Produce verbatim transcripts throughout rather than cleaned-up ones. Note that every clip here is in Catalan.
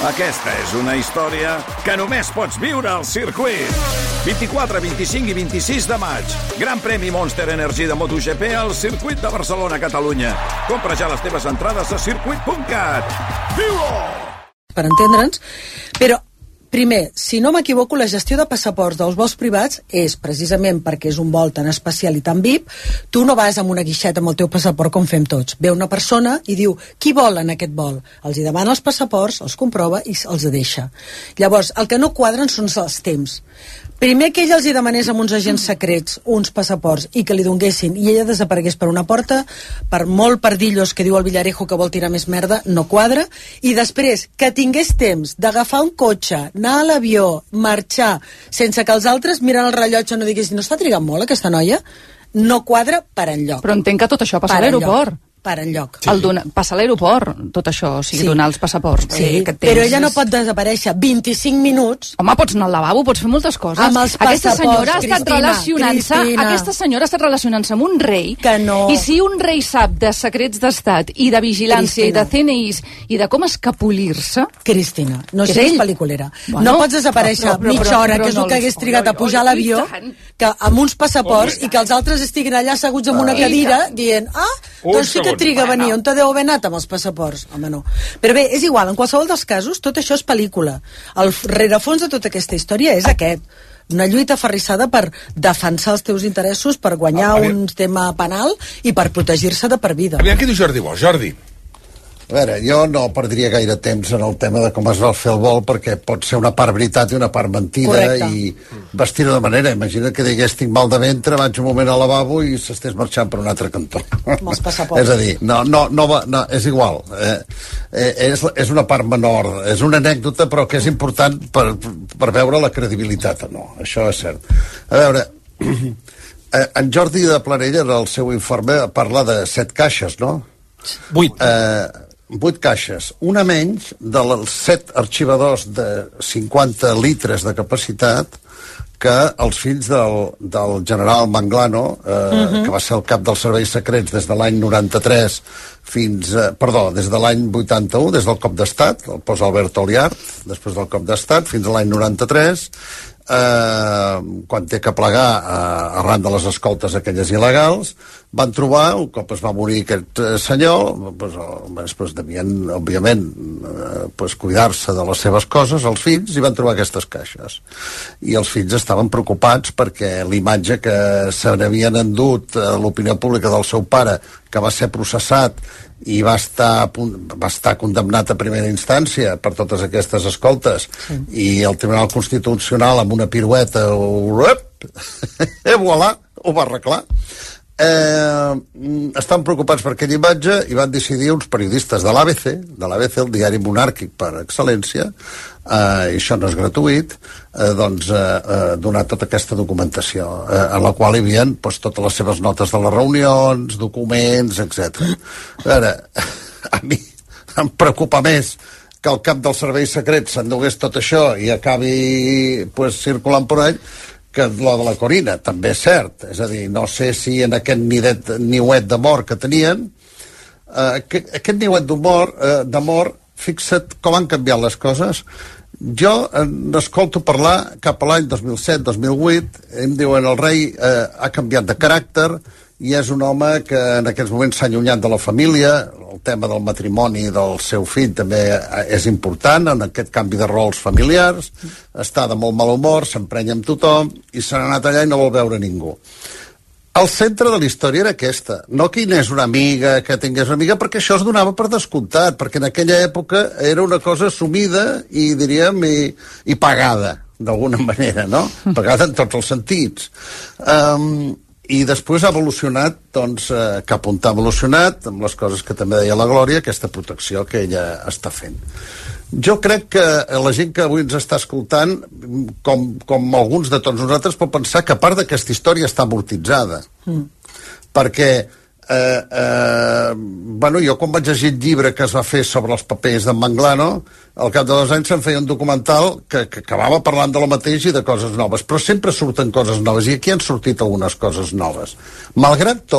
Aquesta és una història que només pots viure al circuit. vint-i-quatre, vint-i-cinc i vint-i-sis de maig. Gran premi Monster Energy de MotoGP al circuit de Barcelona, Catalunya. Compra ja les teves entrades a circuit punt cat. Viu-ho! Per entendre'ns, però primer, si no m'equivoco, la gestió de passaports dels vols privats és precisament perquè és un vol tan especial i tan V I P, tu no vas amb una guixeta amb el teu passaport com fem tots. Ve una persona i diu, qui vol en aquest vol? Els hi demana els passaports, els comprova i els deixa. Llavors, el que no quadren són els temps. Primer que ell els hi demanés amb uns agents secrets uns passaports i que li donguessin i ella desaparegués per una porta, per molt pardillos que diu el Villarejo que vol tirar més merda, no quadra, i després que tingués temps d'agafar un cotxe, anar a l'avió, marxar, sense que els altres mirant el rellotge no diguessin, no està trigant molt aquesta noia? No quadra per enlloc. Però entenc que tot això passa a l'aeroport. Per enlloc. Sí. El dona, passa a l'aeroport, tot això, o sigui, sí. Donar els passaports. Sí, eh, però ella no pot desaparèixer vint-i-cinc minuts. Home, pots anar al lavabo, pots fer moltes coses. Amb els aquesta senyora ha estat Cristina, relacionant-se, Cristina. aquesta senyora ha estat relacionant-se amb un rei, que no. I si un rei sap de secrets d'estat i de vigilància Cristina. i de C N Is i de com escapolir-se... Cristina, no és siguis pel·liculera. Bueno, no pots desaparèixer però, però, mitja però, hora, però, que és no el que hagués trigat a pujar a l'avió, que amb uns passaports i que els altres estiguin allà asseguts en una cadira dient, ah, doncs sí que triga a venir, on deu haver anat amb els passaports? Home, no. Però bé, és igual, en qualsevol dels casos, tot això és pel·lícula. El rerefons de tota aquesta història és aquest. Una lluita aferrissada per defensar els teus interessos, per guanyar ah, un tema penal i per protegir-se de per vida. Aviam què diu Jordi Bosch. Jordi. A veure, jo no perdria gaire temps en el tema de com es va fer el vol, perquè pot ser una part veritat i una part mentida. Correcte. I vestir-ho de manera, imagina que digués tinc mal de ventre, vaig un moment al lavabo i s'estés marxant per un altre cantó. Amb els passaports. És a dir, no, no, no, va, no és igual. Eh, eh, és, és una part menor, és una anècdota, però que és important per, per veure la credibilitat o no. Això és cert. A veure, en Jordi de Planella, en el seu informe, parla de set caixes, no? Vuit. Eh, vuit caixes, una menys dels set arxivadors de cinquanta litres de capacitat que els fills del, del general Manglano, eh, uh-huh. que va ser el cap dels serveis secrets des de l'any noranta-tres fins, eh, perdó, des de l'any vuitanta-u, des del cop d'estat, el posa Alberto Oliart, després del cop d'estat, fins a l'any noranta-tres, eh, quan té que plegar eh, arran de les escoltes aquelles il·legals, van trobar, un cop es va morir aquest eh, senyor, pues, després devien, òbviament, eh, pues, cuidar-se de les seves coses, els fills, i van trobar aquestes caixes. I els fills estaven preocupats perquè l'imatge que se n'havien endut a l'opinió pública del seu pare, que va ser processat i va estar, va estar condemnat a primera instància per totes aquestes escoltes, sí. I el Tribunal Constitucional amb una pirueta eh, voilà, ho va arreglar. Eh, estan preocupats per aquella imatge i van decidir uns periodistes de l'A B C, de l'A B C, el diari monàrquic per excel·lència, eh, i això no és gratuït, eh, doncs eh, eh, donar tota aquesta documentació, eh, en la qual hi havia pues, totes les seves notes de les reunions, documents, etcètera. A veure, a mi em preocupa més que el cap dels serveis secrets s'endugués tot això i acabi pues, circulant per all, que la de la Corina, també és cert. És a dir, no sé si en aquest nidet, niuet d'amor que tenien, eh, que, aquest niuet d'amor, eh, d'amor, fixa't com han canviat les coses. Jo eh, n'escolto parlar cap a l'any dos mil set dos mil vuit, em diuen el rei eh, ha canviat de caràcter i és un home que en aquests moments s'ha allunyat de la família, el tema del matrimoni del seu fill també és important, en aquest canvi de rols familiars, està de molt mal humor, s'emprenya amb tothom i se n'ha anat allà i no vol veure ningú. El centre de la història era aquesta, no que hi anés una amiga, que tingués una amiga, perquè això es donava per descomptat, perquè en aquella època era una cosa assumida i, diríem, i, i pagada, d'alguna manera, no? Pagada en tots els sentits. Um, I després ha evolucionat, doncs, eh, cap on ha evolucionat, amb les coses que també deia la Glòria, aquesta protecció que ella està fent. Jo crec que la gent que avui ens està escoltant, com, com alguns de tots nosaltres, pot pensar que part d'aquesta història està amortitzada. Mm. Perquè, eh, eh, bueno, jo quan vaig llegir el llibre que es va fer sobre els papers d'en Manglano, al cap de dos anys se'n feia un documental que, que acabava parlant de lo mateix i de coses noves, però sempre surten coses noves, i aquí han sortit algunes coses noves. Malgrat tot,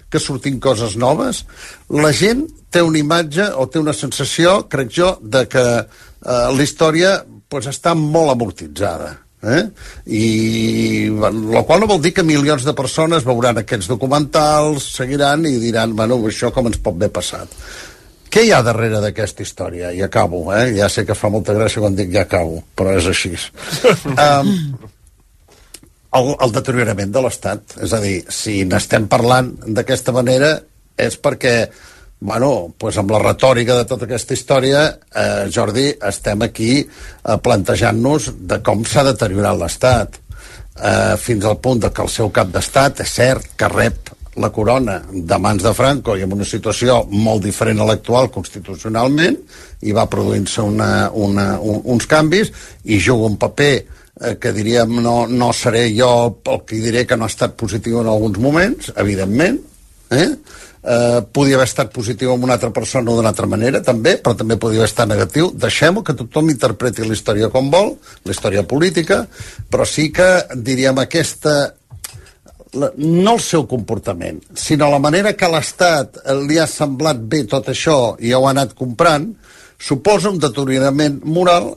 que surtin coses noves, la gent té una imatge o té una sensació, crec jo, de que eh, la història pues, està molt amortitzada. Eh? I la qual no vol dir que milions de persones veuran aquests documentals, seguiran i diran, bueno, això com ens pot haver passat. Què hi ha darrere d'aquesta història? I acabo, eh? Ja sé que fa molta gràcia quan dic ja acabo, però és així. Um, el, el deteriorament de l'Estat. És a dir, si n'estem parlant d'aquesta manera és perquè, bueno, pues amb la retòrica de tota aquesta història, eh, Jordi, estem aquí eh, plantejant-nos de com s'ha deteriorat l'Estat. Eh, fins al punt de que el seu cap d'Estat, és cert que rep la corona de mans de Franco i en una situació molt diferent a l'actual constitucionalment, i va produint-se una, una, un, uns canvis i juga un paper eh, que diríem no, no seré jo el que diré que no ha estat positiu en alguns moments, evidentment, eh? Eh, podia haver estat positiu amb una altra persona o d'una altra manera també, però també podia haver estat negatiu. Deixem-ho que tothom interpreti la història com vol, la història política, però sí que diríem aquesta La, no el seu comportament, sinó la manera que a l'Estat li ha semblat bé tot això i ho ha anat comprant, suposa un deteriorament moral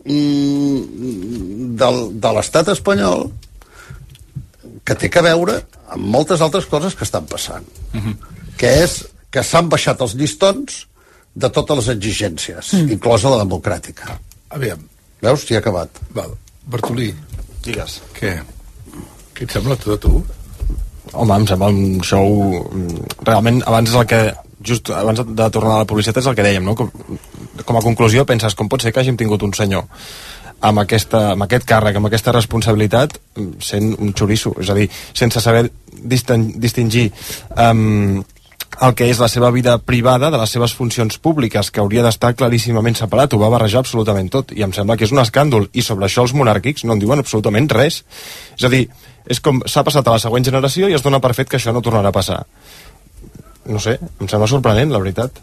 mm, del, de l'Estat espanyol que té que veure amb moltes altres coses que estan passant. Uh-huh. Que és que s'han baixat els llistons de totes les exigències, mm. inclosa la democràtica. Aviam. Veus? Ja he acabat. Val. Bartolí. Digues. Què? Què et sembla tot a tu? Home, em sembla un show... Realment, abans és el que... Just abans de tornar a la publicitat és el que dèiem, no? Com, com a conclusió penses, com pot ser que hàgim tingut un senyor amb, aquesta, amb aquest càrrec, amb aquesta responsabilitat, sent un xoriço, és a dir, sense saber distingir um, el que és la seva vida privada de les seves funcions públiques, que hauria d'estar claríssimament separat. Ho va barrejar absolutament tot, i em sembla que és un escàndol, i sobre això els monàrquics no en diuen absolutament res. És a dir, és com s'ha passat a la següent generació i es dona per fet que això no tornarà a passar. No sé, em sembla sorprenent, la veritat.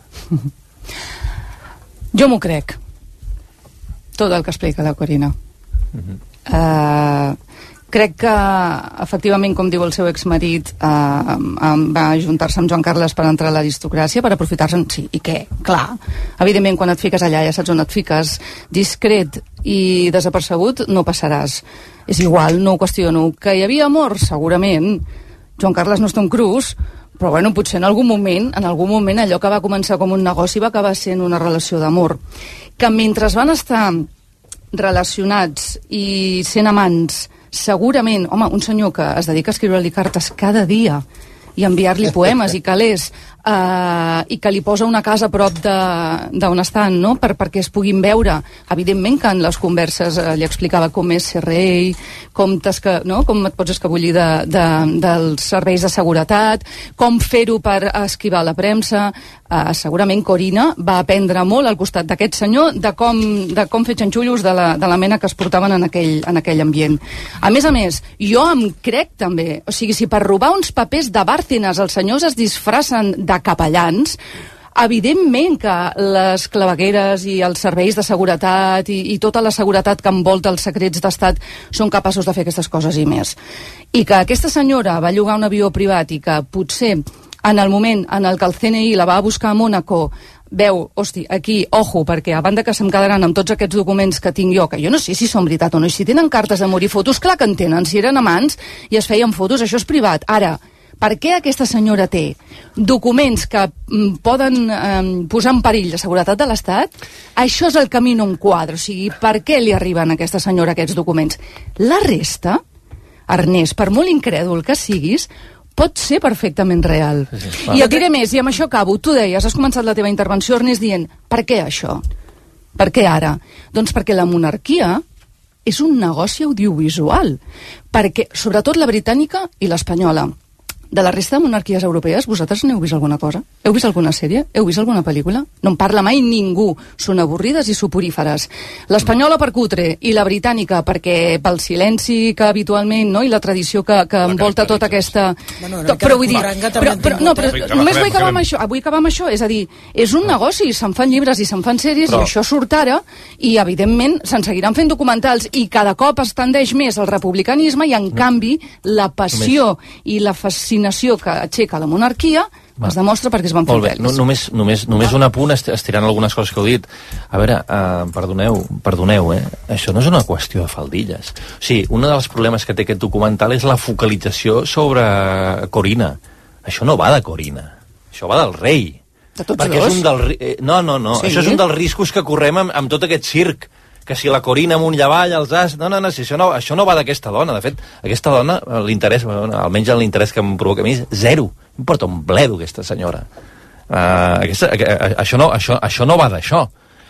Jo m'ho crec, tot el que explica la Corina. Uh-huh. uh, crec que efectivament, com diu el seu exmarit, uh, um, va ajuntar-se amb Joan Carles per entrar a l'aristocràcia, per aprofitar-se'n. Sí, i què? Clar, evidentment quan et fiques allà ja saps on et fiques, discret i desapercebut no passaràs. És igual, no ho qüestiono. Que hi havia amor? Segurament. Joan Carles no és Tom Cruise, però bueno, potser en algun moment, en algun moment allò que va començar com un negoci va acabar sent una relació d'amor. Que mentre van estar relacionats i sent amants, segurament, home, un senyor que es dedica a escriure-li cartes cada dia i enviar-li poemes i calés, uh, i que li posa una casa a prop d'on estan, no? per, perquè es puguin veure. Evidentment que en les converses uh, li explicava com és ser rei, com, no? com et pots escabullir de, de, dels serveis de seguretat, com fer-ho per esquivar la premsa. Uh, segurament Corina va aprendre molt al costat d'aquest senyor de com, de com fer xanxullos de la, de la mena que es portaven en aquell, en aquell ambient. A més a més, jo em crec també, o sigui, si per robar uns papers de Bárcenas els senyors es disfracen de capellans, evidentment que les clavegueres i els serveis de seguretat i, i tota la seguretat que envolta els secrets d'estat són capaços de fer aquestes coses i més. I que aquesta senyora va llogar un avió privat i que potser en el moment en el que el C N I la va buscar a Mònaco veu, hosti, aquí, ojo, perquè a banda que se'm quedaran amb tots aquests documents que tinc jo, que jo no sé si són veritat o no, i si tenen cartes d'amor i fotos, clar que en tenen, si eren amants i es feien fotos, això és privat. Ara, per què aquesta senyora té documents que mm, poden eh, posar en perill la seguretat de l'Estat? Això és el camí no en quadre, o sigui, per què li arriben a aquesta senyora aquests documents? La resta, Ernest, per molt incrèdul que siguis, pot ser perfectament real. Sí, sí, I et diré més, i amb això acabo. Tu deies, has començat la teva intervenció, Ernest, dient, per què això? Per què ara? Doncs perquè la monarquia és un negoci audiovisual. Perquè, sobretot la britànica i l'espanyola, de la resta de monarquies europees, vosaltres n'heu vist alguna cosa? Heu vist alguna sèrie? Heu vist alguna pel·lícula? No en parla mai ningú. Són avorrides i soporíferes. L'espanyola per cutre i la britànica perquè pel silenci que habitualment, no?, i la tradició que, que envolta tota aquesta... Bueno, no, però vull dir... Però, però, no, però només vull acabar amb això. Vull acabar amb això. És a dir, és un negoci. Se'n fan llibres i se'n fan sèries però... i això surt ara i, evidentment, se'n seguiran fent documentals i cada cop es tendeix més al republicanisme i, en canvi, la passió i la fascinació l'al·lucinació que aixeca la monarquia Va. es demostra perquè es van fer pel·lis. No, només, només, només un apunt, estirant algunes coses que heu dit. A veure, uh, perdoneu, perdoneu, eh? Això no és una qüestió de faldilles. O sigui, un dels problemes que té aquest documental és la focalització sobre Corina. Això no va de Corina, això va del rei. De tots perquè dos? És un del, eh, no, no, no, sí. Això és un dels riscos que correm amb, amb tot aquest circ. Que si la Corina amunt i avall, els as... No, no, no, si això no, això no va d'aquesta dona. De fet, aquesta dona, l'interès, almenys l'interès que em provoca a mi, és zero. Em porta un bledo, aquesta senyora. Uh, aquesta, uh, això, no, això, això no va d'això.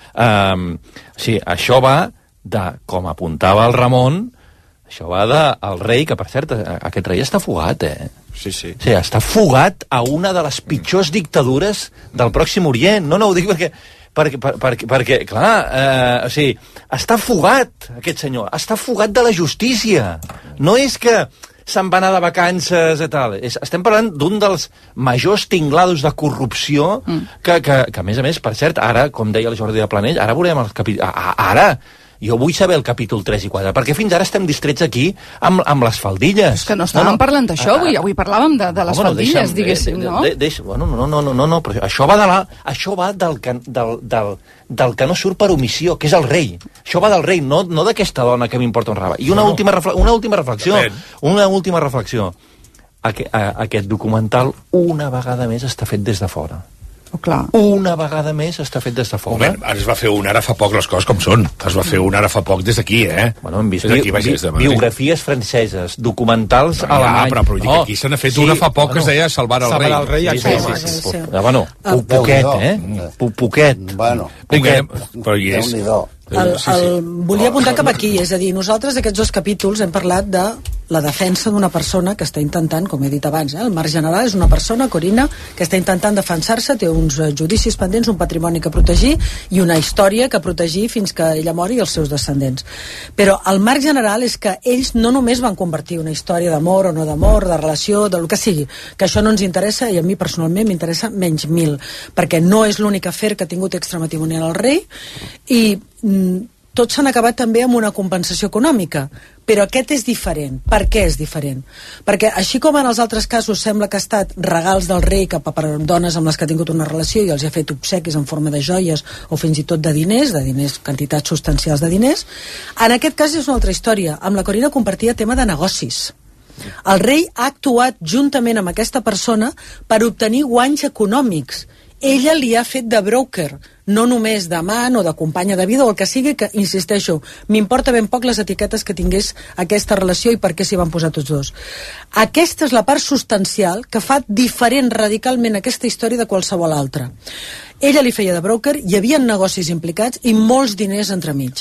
Uh, o sigui, això va de, com apuntava el Ramon, això va del rei, que per cert, aquest rei està fugat, eh? Sí, sí. O sigui, està fugat a una de les pitjors dictadures del Pròxim Orient. No, no, ho dic perquè... Perquè, per, perquè, perquè clar, eh, o sigui, està fugat, aquest senyor, està fugat de la justícia. No és que se'n va anar de vacances i tal. És, estem parlant d'un dels majors tinglados de corrupció mm. que, que, que, a més a més, per cert, ara, com deia el Jordi de Planell, ara veurem el capítol... Ara, jo vull saber el capítol tres i quatre, perquè fins ara estem distrets aquí amb, amb les faldilles. És que no estàvem no, no. parlant d'això, avui, avui parlàvem de, de les no, faldilles, deixa'm, diguéssim, no? De, de, deixa, bueno, no, no, no, no, no, però això va, de la, això va del, que, del, del, del que no surt per omissió, que és el rei. Això va del rei, no, no d'aquesta dona que m'importa un rave. I una, no, última, refle una última reflexió, una última reflexió. Aqu aquest documental una vegada més està fet des de fora. Oh, clar. Una vegada més està fet des de fora. Moment, ara es va fer un ara fa poc les coses com són. Es va fer un ara fa poc des d'aquí, eh? Bueno, hem vist bi aquí, bi de biografies franceses, documentals no, alemanys. Ja, però, però oh, aquí se n'ha fet sí, una fa poc bueno, que es deia Salvar el Salvar rei. El rei sí, sí, sí, sí, sí. Sí. Ah, bueno, ah, poquet, eh? Poquet. Bueno, poquet. Però hi és. El, el, volia apuntar cap aquí, és a dir, nosaltres aquests dos capítols hem parlat de la defensa d'una persona que està intentant, com he dit abans, eh, el marc general és una persona, Corina, que està intentant defensar-se, té uns judicis pendents, un patrimoni que protegir i una història que protegir fins que ella mori i els seus descendents. Però el marc general és que ells no només van convertir una història d'amor o no d'amor, de relació, del que sigui, que això no ens interessa i a mi personalment m'interessa menys mil, perquè no és l'únic afer que ha tingut extramatrimonial el rei i tots s'han acabat també amb una compensació econòmica, però aquest és diferent. Per què és diferent? Perquè així com en els altres casos sembla que ha estat regals del rei cap a per dones amb les que ha tingut una relació i els ha fet obsequis en forma de joies o fins i tot de diners, de diners, quantitats substancials de diners, en aquest cas és una altra història. Amb la Corina compartia tema de negocis. El rei ha actuat juntament amb aquesta persona per obtenir guanys econòmics. Ella li ha fet de broker, no només d'amant o de companya de vida o el que sigui, que, insisteixo, m'importa ben poc les etiquetes que tingués aquesta relació i per què s'hi van posar tots dos. Aquesta és la part substancial que fa diferent radicalment aquesta història de qualsevol altra. Ella li feia de broker, hi havia negocis implicats i molts diners entremig.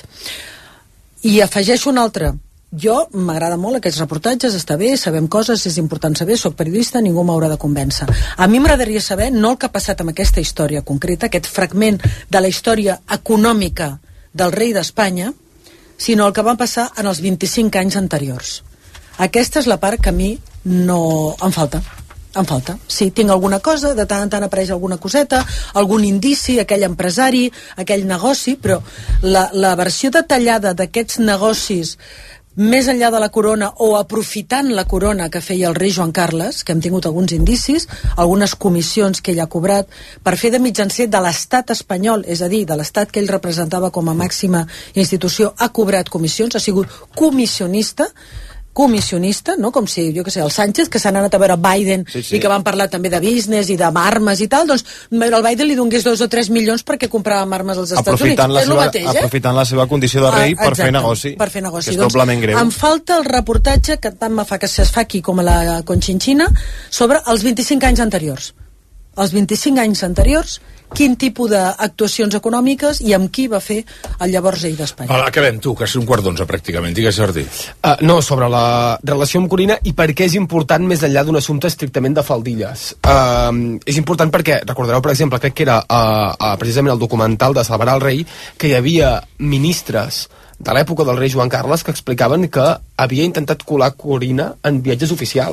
I afegeixo un altre. Jo m'agrada molt aquests reportatges, està bé, sabem coses, és important saber, soc periodista, ningú m'haurà de convèncer. A mi m'agradaria saber no el que ha passat amb aquesta història concreta, aquest fragment de la història econòmica del rei d'Espanya, sinó el que va passar en els vint-i-cinc anys anteriors. Aquesta és la part que a mi no em falta. Em falta. Sí, tinc alguna cosa, de tant en tant apareix alguna coseta, algun indici, aquell empresari, aquell negoci, però la, la versió detallada d'aquests negocis més enllà de la corona o aprofitant la corona que feia el rei Joan Carles, que hem tingut alguns indicis, algunes comissions que ell ha cobrat per fer de mitjancer de l'estat espanyol, és a dir, de l'estat que ell representava com a màxima institució, ha cobrat comissions, ha sigut comissionista, comissionista, no? Com si, jo què sé, el Sánchez, que s'han anat a veure Biden sí, sí. i que van parlar també de business i d'armes i tal, doncs el Biden li donés dos o tres milions perquè compràvem armes als Estats Units. La és seva, el mateix, eh? Aprofitant la seva condició de rei ah, per fer negoci. Per fer negoci. Que és doncs, doblement greu. Em falta el reportatge que tant me fa que es fa aquí com a la Conchinchina sobre els vint-i-cinc anys anteriors. Els vint-i-cinc anys anteriors, quin tipus d'actuacions econòmiques i amb qui va fer el llavors rei d'Espanya. Vale, acabem, tu, que és un quart d'onze pràcticament. Digues, Jordi. Uh, no, sobre la relació amb Corina i per què és important més enllà d'un assumpte estrictament de faldilles. Uh, és important perquè, recordareu, per exemple, crec que era uh, uh, precisament el documental de Salvar el rei, que hi havia ministres de l'època del rei Joan Carles que explicaven que havia intentat colar Corina en viatges oficials.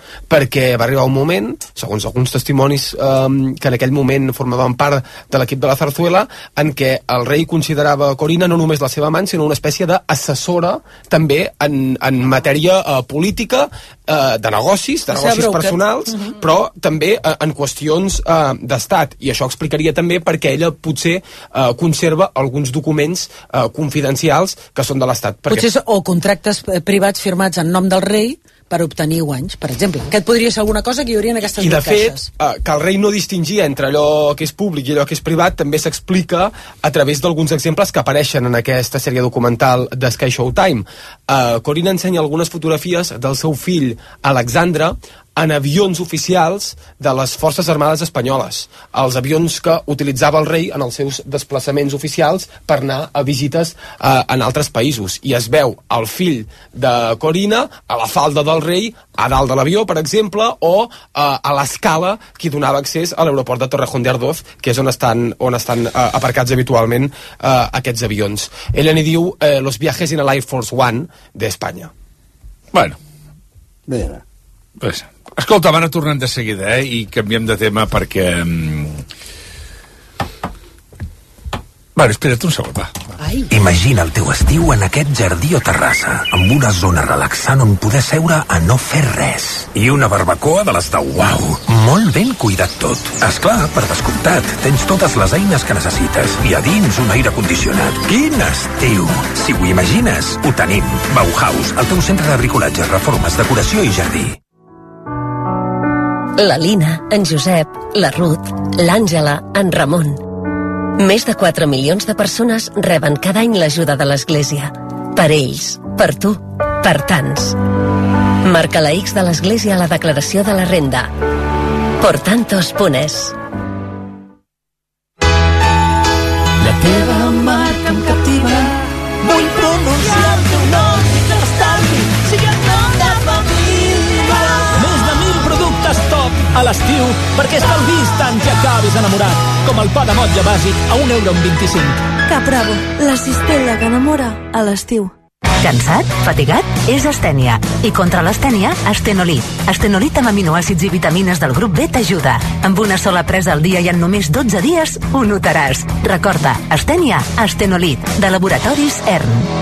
perquè va arribar un moment, segons alguns testimonis eh, que en aquell moment formaven part de l'equip de la Zarzuela, en què el rei considerava Corina no només la seva amant, sinó una espècie d'assessora també en, en matèria eh, política, eh, de negocis, de negocis personals, uh-huh. però també eh, en qüestions eh, d'estat, i això explicaria també perquè ella potser eh, conserva alguns documents eh, confidencials que són de l'estat. Perquè... Potser o contractes privats firmats en nom del rei per obtenir guanys, per exemple. Aquest podria ser alguna cosa que hi hauria en aquestes I de fet, caixes. eh, que el rei no distingia entre allò que és públic i allò que és privat també s'explica a través d'alguns exemples que apareixen en aquesta sèrie documental de Sky Showtime. Eh, Corina ensenya algunes fotografies del seu fill Alexandre en avions oficials de les Forces Armades Espanyoles, els avions que utilitzava el rei en els seus desplaçaments oficials per anar a visites eh, en altres països. I es veu el fill de Corina a la falda del rei, a dalt de l'avió, per exemple, o eh, a l'escala que donava accés a l'aeroport de Torrejón de Ardoz, que és on estan, on estan eh, aparcats habitualment eh, aquests avions. Ella n'hi diu eh, los viajes en el Air Force One d'Espanya. Bueno. Bé. Pues, escolta, van a tornant de seguida, eh? I canviem de tema perquè... Bueno, espera't un segon, va. Ai. Imagina el teu estiu en aquest jardí o terrassa, amb una zona relaxant on poder seure a no fer res. I una barbacoa de les de uau. Molt ben cuidat tot. Esclar, per descomptat, tens totes les eines que necessites. I a dins un aire condicionat. Quin estiu! Si ho imagines, ho tenim. Bauhaus, el teu centre de bricolatge, reformes, decoració i jardí. La Lina, en Josep, la Ruth, l'Àngela, en Ramon. Més de quatre milions de persones reben cada any l'ajuda de l'Església. Per ells, per tu, per tants. Marca la X de l'Església a la declaració de la renda. Por tantos punes. La teva marca em captiva. Vull pronunciar el teu nom i que estalvi sigui el nom de família. Més de mil productes top a l'estiu perquè estalvis tant que acabis enamorat. Com el pa de motlla bàsic a un euro amb vint-i-cinc. Capravo, la cistella que enamora a l'estiu. Cansat? Fatigat? És astènia. I contra l'astènia, Astenolit. Astenolit amb aminoàcids i vitamines del grup B t'ajuda. Amb una sola presa al dia i en només dotze dies ho notaràs. Recorda, astènia, Astenolit, de Laboratoris E R N.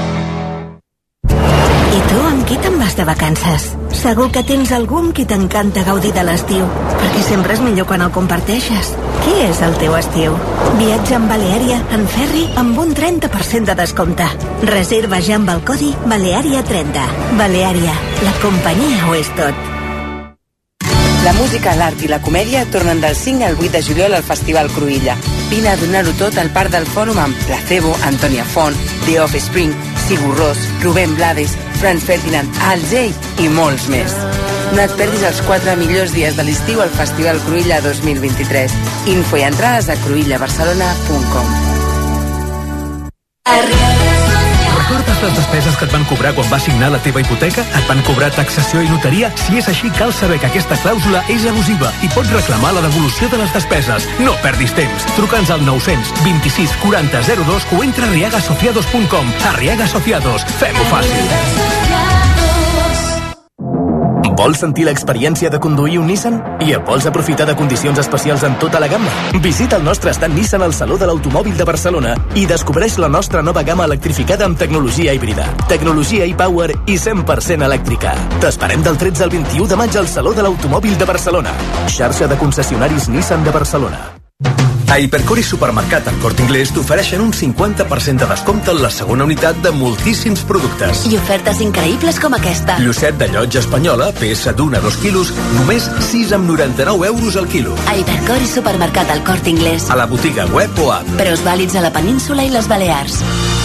I tu, amb qui te'n vas de vacances? Segur que tens algú amb qui t'encanta gaudir de l'estiu, perquè sempre és millor quan el comparteixes. Qui és el teu estiu? Viatja amb Baleària en ferri amb un trenta per cent de descompte. Reserva ja amb el codi Baleària trenta. Baleària, la companyia ho és tot. La música, l'art i la comèdia tornen del cinc al vuit de juliol al Festival Cruïlla. Vine a donar-ho tot al Parc del Fòrum amb Placebo, Antònia Font, The Offspring, Sigur Rós, Rubén Blades, Franz Ferdinand, Al Jay i molts més. No et perdis els quatre millors dies de l'estiu al Festival Cruïlla dos mil vint-i-tres. Info i entrades a cruïlla barcelona punt com. Recordes les despeses que et van cobrar quan vas signar la teva hipoteca? Et van cobrar taxació i notaria? Si és així, cal saber que aquesta clàusula és abusiva i pots reclamar la devolució de les despeses. No perdis temps. Truca'ns al nou-cents vint-i-sis quaranta zero dos o entra a arriaga asociados punt com. Arriaga Asociados. Fem-ho fàcil. Vols sentir l'experiència de conduir un Nissan? I et vols aprofitar de condicions especials en tota la gamma? Visita el nostre stand Nissan al Saló de l'Automòbil de Barcelona i descobreix la nostra nova gamma electrificada amb tecnologia híbrida, tecnologia e-Power i cent per cent elèctrica. T'esperem del tretze al vint-i-u de maig al Saló de l'Automòbil de Barcelona. Xarxa de concessionaris Nissan de Barcelona. A Hipercor i Supermercat El Corte Inglés t'ofereixen un cinquanta per cent de descompte en la segona unitat de moltíssims productes. I ofertes increïbles com aquesta. Llucet de llotja espanyola, peça d'un a dos quilos, només sis coma noranta-nou euros al quilo. A Hipercor i Supermercat El Corte Inglés. A la botiga web o app. Preus vàlids a la península i les Balears.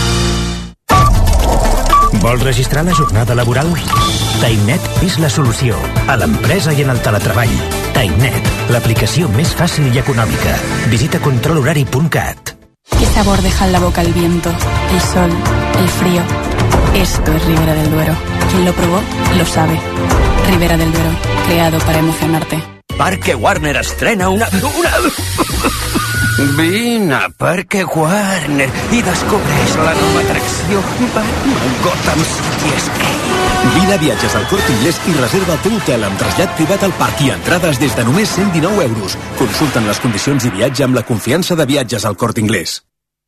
Vols registrar la jornada laboral? TimeNet és la solució. A l'empresa i en el teletreball. TimeNet, l'aplicació més fàcil y econòmica. Visita control horari punt cat. ¿Qué sabor deja en la boca el viento, el sol, el frío? Esto es Ribera del Duero. Quien lo probó, lo sabe. Ribera del Duero, creado para emocionarte. Parque Warner estrena una... una... Vine a Parque Warner i descobreix la nova atracció Batman Gotham City Escape. Vine a Viatges al Corte Inglés i reserva el teu hotel amb trasllat privat al parc i entrades des de només cent dinou euros. Consulten les condicions i viatge amb la confiança de Viatges al Corte Inglés.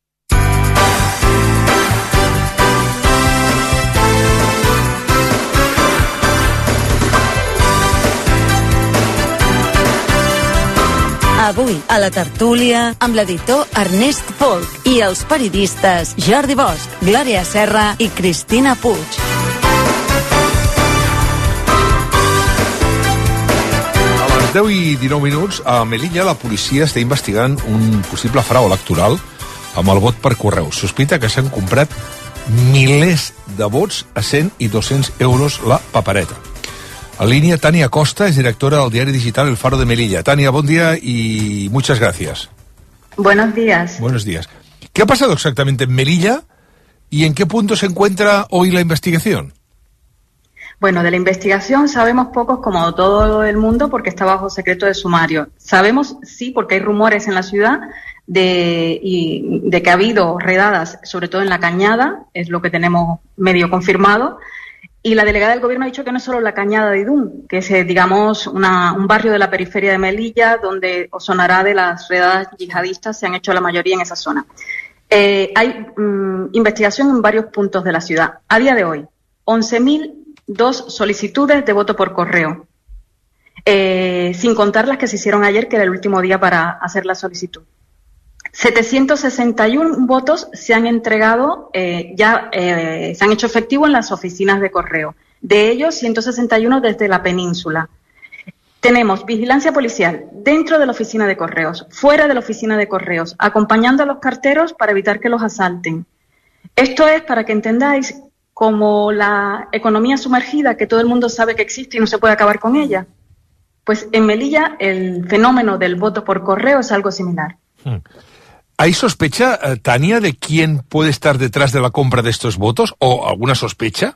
Avui, a la tertúlia, amb l'editor Ernest Folk i els periodistes Jordi Bosch, Glòria Serra i Cristina Puig. A les deu i dinou minuts, a Melilla, la policia està investigant un possible frau electoral amb el vot per correu. Sospita que s'han comprat milers de vots a cent i dos-cents euros la papereta. En línea, Tania Costa, es directora del diario digital El Faro de Melilla. Tania, buen día y muchas gracias. Buenos días. Buenos días. ¿Qué ha pasado exactamente en Melilla y en qué punto se encuentra hoy la investigación? Bueno, de la investigación sabemos pocos, como todo el mundo, porque está bajo secreto de sumario. Sabemos, sí, porque hay rumores en la ciudad de, y, de que ha habido redadas, sobre todo en La Cañada, es lo que tenemos medio confirmado. Y la delegada del gobierno ha dicho que no es solo La Cañada de Idún, que es, digamos, una, un barrio de la periferia de Melilla, donde os sonará de las redadas yihadistas, se han hecho la mayoría en esa zona. Eh, hay mm, investigación en varios puntos de la ciudad. A día de hoy, once mil dos solicitudes de voto por correo, eh, sin contar las que se hicieron ayer, que era el último día para hacer la solicitud. setecientos sesenta y uno votos se han entregado, eh, ya eh, se han hecho efectivo en las oficinas de correo. De ellos, ciento sesenta y uno desde la península. Tenemos vigilancia policial dentro de la oficina de correos, fuera de la oficina de correos, acompañando a los carteros para evitar que los asalten. Esto es para que entendáis como la economía sumergida, que todo el mundo sabe que existe y no se puede acabar con ella. Pues en Melilla el fenómeno del voto por correo es algo similar. Hmm. ¿Hay sospecha, Tania, de quién puede estar detrás de la compra de estos votos? ¿O alguna sospecha?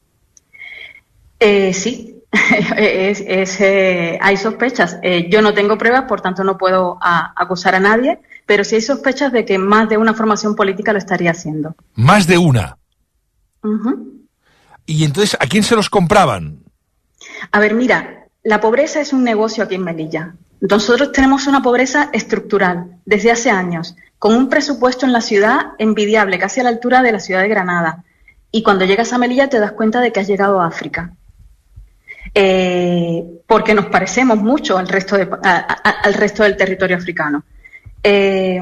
Eh, sí, es, es, eh, hay sospechas. Eh, yo no tengo pruebas, por tanto no puedo a, acusar a nadie, pero sí hay sospechas de que más de una formación política lo estaría haciendo. ¿Más de una? Uh-huh. ¿Y entonces a quién se los compraban? A ver, mira, la pobreza es un negocio aquí en Melilla. Nosotros tenemos una pobreza estructural desde hace años, con un presupuesto en la ciudad envidiable, casi a la altura de la ciudad de Granada. Y cuando llegas a Melilla te das cuenta de que has llegado a África. Eh, porque nos parecemos mucho al resto, de, a, a, al resto del territorio africano. Eh,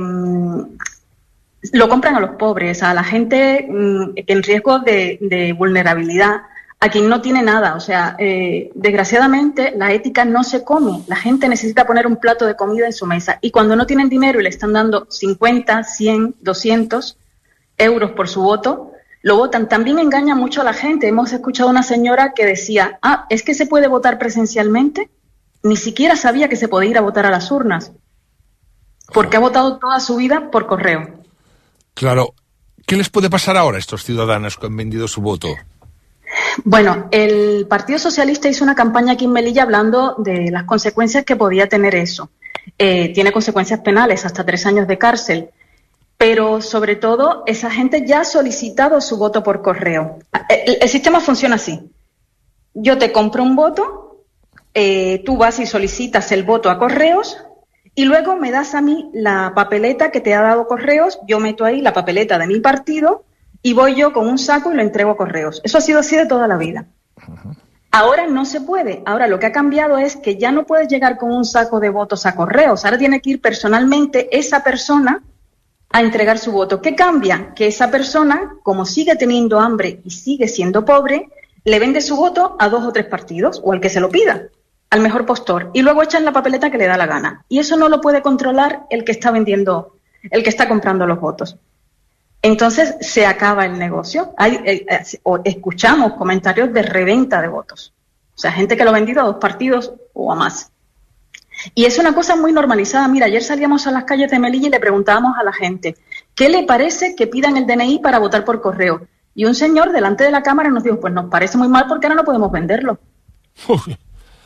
lo compran a los pobres, a la gente mm, en riesgo de, de vulnerabilidad, a quien no tiene nada. O sea, eh, desgraciadamente la ética no se come. La gente necesita poner un plato de comida en su mesa. Y cuando no tienen dinero y le están dando cincuenta, cien, doscientos euros por su voto, lo votan. También engaña mucho a la gente. Hemos escuchado a una señora que decía, ah, ¿es que se puede votar presencialmente? Ni siquiera sabía que se podía ir a votar a las urnas, porque ha votado toda su vida por correo. Claro. ¿Qué les puede pasar ahora a estos ciudadanos que han vendido su voto? Bueno, el Partido Socialista hizo una campaña aquí en Melilla hablando de las consecuencias que podía tener eso. Eh, tiene consecuencias penales, hasta tres años de cárcel. Pero, sobre todo, esa gente ya ha solicitado su voto por correo. El, el sistema funciona así. Yo te compro un voto, eh, tú vas y solicitas el voto a correos y luego me das a mí la papeleta que te ha dado correos, yo meto ahí la papeleta de mi partido y voy yo con un saco y lo entrego a correos. Eso ha sido así de toda la vida. Uh-huh. Ahora no se puede. Ahora lo que ha cambiado es que ya no puedes llegar con un saco de votos a correos. Ahora tiene que ir personalmente esa persona a entregar su voto. ¿Qué cambia? Que esa persona, como sigue teniendo hambre y sigue siendo pobre, le vende su voto a dos o tres partidos, o al que se lo pida, al mejor postor, y luego echan la papeleta que le da la gana. Y eso no lo puede controlar el que está vendiendo, el que está comprando los votos. Entonces se acaba el negocio. Hay, eh, eh, o escuchamos comentarios de reventa de votos. O sea, gente que lo ha vendido a dos partidos o a más. Y es una cosa muy normalizada. Mira, ayer salíamos a las calles de Melilla y le preguntábamos a la gente, ¿qué le parece que pidan el D N I para votar por correo? Y un señor delante de la cámara nos dijo, pues nos parece muy mal porque ahora no podemos venderlo. Uy.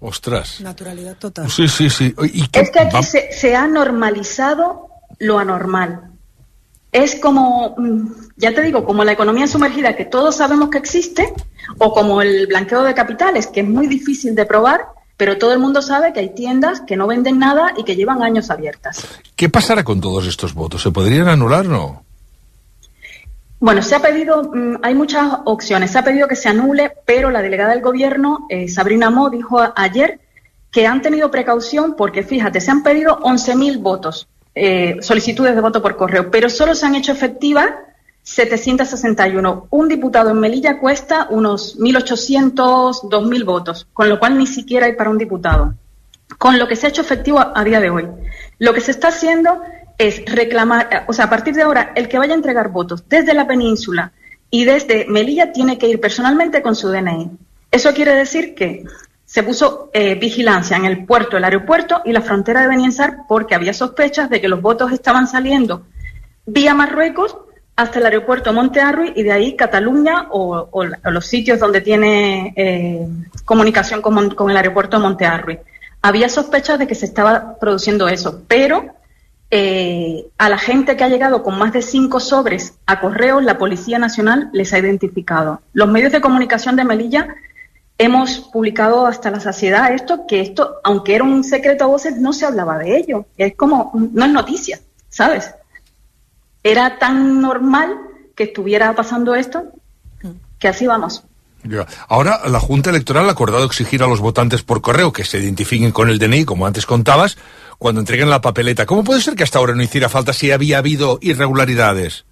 Ostras. Naturalidad total. Sí, sí, sí. ¿Y qué? Es que aquí Va... se, se ha normalizado lo anormal. Es como, ya te digo, como la economía sumergida que todos sabemos que existe, o como el blanqueo de capitales, que es muy difícil de probar, pero todo el mundo sabe que hay tiendas que no venden nada y que llevan años abiertas. ¿Qué pasará con todos estos votos? ¿Se podrían anular o no? Bueno, se ha pedido, mmm, hay muchas opciones, se ha pedido que se anule, pero la delegada del gobierno, eh, Sabrina Mo, dijo a, ayer que han tenido precaución porque, fíjate, se han pedido once mil votos. Eh, solicitudes de voto por correo, pero solo se han hecho efectivas setecientos sesenta y uno. Un diputado en Melilla cuesta unos mil ochocientos, dos mil votos, con lo cual ni siquiera hay para un diputado. Con lo que se ha hecho efectivo a, a día de hoy. Lo que se está haciendo es reclamar, o sea, a partir de ahora, el que vaya a entregar votos desde la península y desde Melilla tiene que ir personalmente con su D N I. Eso quiere decir que se puso eh, vigilancia en el puerto, el aeropuerto y la frontera de Beniensar porque había sospechas de que los votos estaban saliendo vía Marruecos hasta el aeropuerto Monte Arruy y de ahí Cataluña o, o, o los sitios donde tiene eh, comunicación con, con el aeropuerto Monte Arruy. Había sospechas de que se estaba produciendo eso, pero eh, a la gente que ha llegado con más de cinco sobres a correos, la Policía Nacional les ha identificado. Los medios de comunicación de Melilla hemos publicado hasta la saciedad esto, que esto, aunque era un secreto a voces, no se hablaba de ello. Es como, no es noticia, ¿sabes? Era tan normal que estuviera pasando esto, que así vamos. Ya. Ahora, la Junta Electoral ha acordado exigir a los votantes por correo que se identifiquen con el D N I, como antes contabas, cuando entreguen la papeleta. ¿Cómo puede ser que hasta ahora no hiciera falta si había habido irregularidades?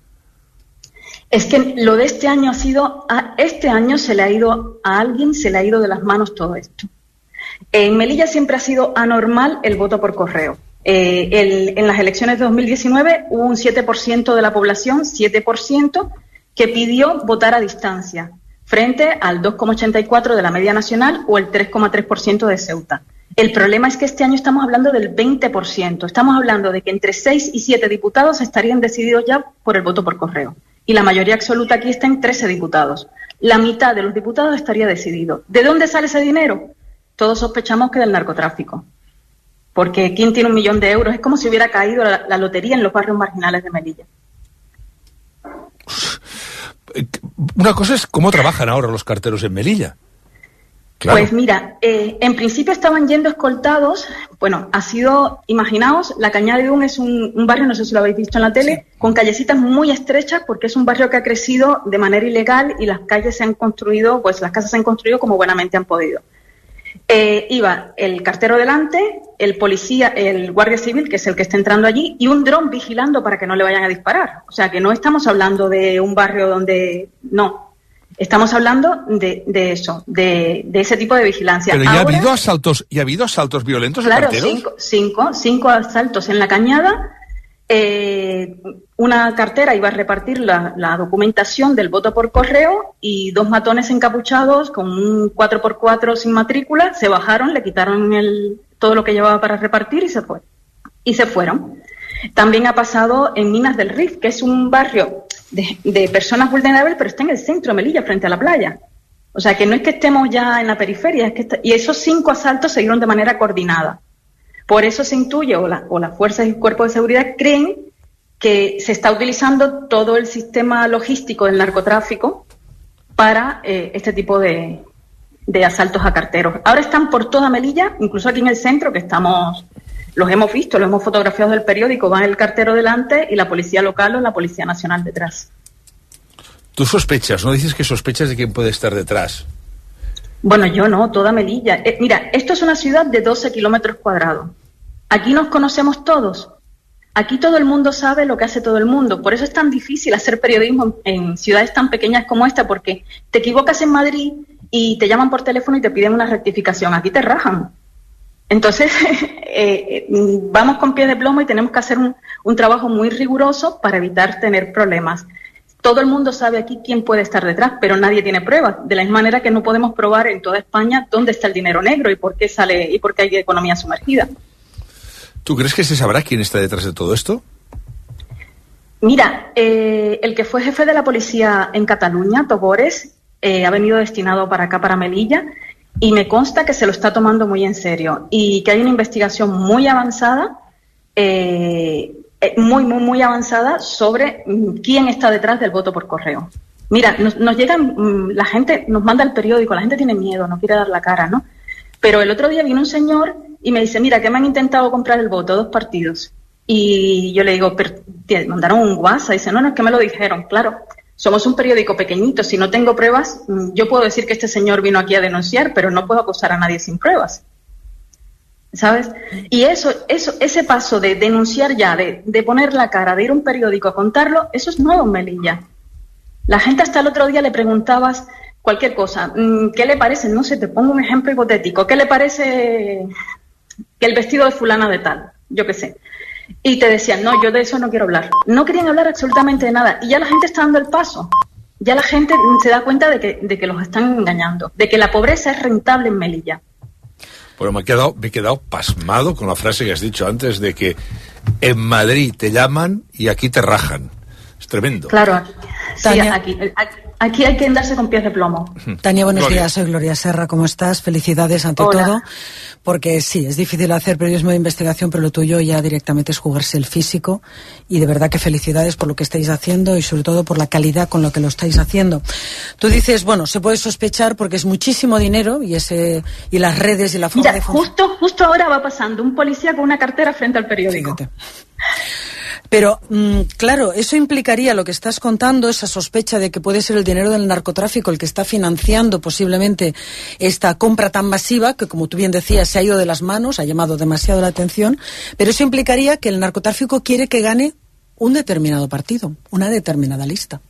Es que lo de este año ha sido, a este año se le ha ido a alguien, se le ha ido de las manos todo esto. En Melilla siempre ha sido anormal el voto por correo. Eh, el, en las elecciones de dos mil diecinueve hubo un siete por ciento de la población, siete por ciento, que pidió votar a distancia, frente al dos coma ochenta y cuatro por ciento de la media nacional o el tres coma tres por ciento de Ceuta. El problema es que este año estamos hablando del veinte por ciento. Estamos hablando de que entre seis y siete diputados estarían decididos ya por el voto por correo. Y la mayoría absoluta aquí está en trece diputados. La mitad de los diputados estaría decidido. ¿De dónde sale ese dinero? Todos sospechamos que del narcotráfico. Porque ¿quién tiene un millón de euros? Es como si hubiera caído la, la lotería en los barrios marginales de Melilla. Una cosa es cómo trabajan ahora los carteros en Melilla. Claro. Pues mira, eh, en principio estaban yendo escoltados. Bueno, ha sido, imaginaos, La Cañada de Un es un, un barrio, no sé si lo habéis visto en la tele, sí, con callecitas muy estrechas porque es un barrio que ha crecido de manera ilegal y las calles se han construido, pues las casas se han construido como buenamente han podido. Eh, iba el cartero delante, el policía, el guardia civil, que es el que está entrando allí, y un dron vigilando para que no le vayan a disparar. O sea, que no estamos hablando de un barrio donde... No, estamos hablando de, de eso, de, de ese tipo de vigilancia. Pero ya Ahora, ha habido asaltos, ¿y ha habido asaltos violentos claro, a carteros? Cinco, cinco, cinco asaltos en La Cañada. Eh, una cartera iba a repartir la, la documentación del voto por correo y dos matones encapuchados con un cuatro por cuatro sin matrícula se bajaron, le quitaron el, todo lo que llevaba para repartir y se fue. Y se fueron. También ha pasado en Minas del Rif, que es un barrio de, de personas vulnerables, pero está en el centro de Melilla, frente a la playa. O sea, que no es que estemos ya en la periferia, es que está, y esos cinco asaltos se dieron de manera coordinada. Por eso se intuye, o, la, o las fuerzas y cuerpos de seguridad creen que se está utilizando todo el sistema logístico del narcotráfico para eh, este tipo de, de asaltos a carteros. Ahora están por toda Melilla, incluso aquí en el centro, que estamos, los hemos visto, los hemos fotografiado del periódico, va el cartero delante y la policía local o la Policía Nacional detrás. Tú sospechas, ¿no? Dices que sospechas de quién puede estar detrás. Bueno, yo no, toda Melilla. Eh, mira, esto es una ciudad de doce kilómetros cuadrados. Aquí nos conocemos todos. Aquí todo el mundo sabe lo que hace todo el mundo. Por eso es tan difícil hacer periodismo en ciudades tan pequeñas como esta, porque te equivocas en Madrid y te llaman por teléfono y te piden una rectificación. Aquí te rajan. Entonces, eh, vamos con pies de plomo y tenemos que hacer un, un trabajo muy riguroso para evitar tener problemas. Todo el mundo sabe aquí quién puede estar detrás, pero nadie tiene pruebas. De la misma manera que no podemos probar en toda España dónde está el dinero negro y por qué sale y por qué hay economía sumergida. ¿Tú crees que se sabrá quién está detrás de todo esto? Mira, eh, el que fue jefe de la policía en Cataluña, Togores, eh, ha venido destinado para acá, para Melilla, y me consta que se lo está tomando muy en serio y que hay una investigación muy avanzada, eh, muy, muy, muy avanzada sobre quién está detrás del voto por correo. Mira, nos, nos llegan, la gente nos manda el periódico, la gente tiene miedo, no quiere dar la cara, ¿no? Pero el otro día vino un señor y me dice, mira, que me han intentado comprar el voto, dos partidos. Y yo le digo, pero te mandaron un WhatsApp. Y dice, no, no, es que me lo dijeron. Claro, somos un periódico pequeñito, si no tengo pruebas, yo puedo decir que este señor vino aquí a denunciar, pero no puedo acusar a nadie sin pruebas. ¿Sabes? Y eso, eso, ese paso de denunciar ya, de, de poner la cara, de ir a un periódico a contarlo, eso es nuevo en Melilla. La gente hasta el otro día le preguntabas cualquier cosa. ¿Qué le parece? No sé, te pongo un ejemplo hipotético. ¿Qué le parece que el vestido de fulana de tal? Yo qué sé. Y te decían, no, yo de eso no quiero hablar. No querían hablar absolutamente de nada. Y ya la gente está dando el paso. Ya la gente se da cuenta de que, de que los están engañando, de que la pobreza es rentable en Melilla. Bueno, me he quedado, me he quedado pasmado con la frase que has dicho antes de que en Madrid te llaman y aquí te rajan. Es tremendo. Claro, sí, aquí, aquí hay que darse con pies de plomo. Tania, buenos Gloria. días, soy Gloria Serra, ¿cómo estás? Felicidades ante Hola. todo, porque sí, es difícil hacer periodismo de investigación, pero lo tuyo ya directamente es jugarse el físico, y de verdad que felicidades por lo que estáis haciendo y sobre todo por la calidad con lo que lo estáis haciendo. Tú dices, bueno, se puede sospechar porque es muchísimo dinero y ese y las redes y la forma Mira, de funcionar. justo, justo ahora va pasando un policía con una cartera frente al periódico. Fíjate. Pero, mmm, claro, eso implicaría lo que estás contando, esa sospecha de que puede ser el dinero del narcotráfico el que está financiando posiblemente esta compra tan masiva que, como tú bien decías, se ha ido de las manos, ha llamado demasiado la atención, pero eso implicaría que el narcotráfico quiere que gane un determinado partido, una determinada lista.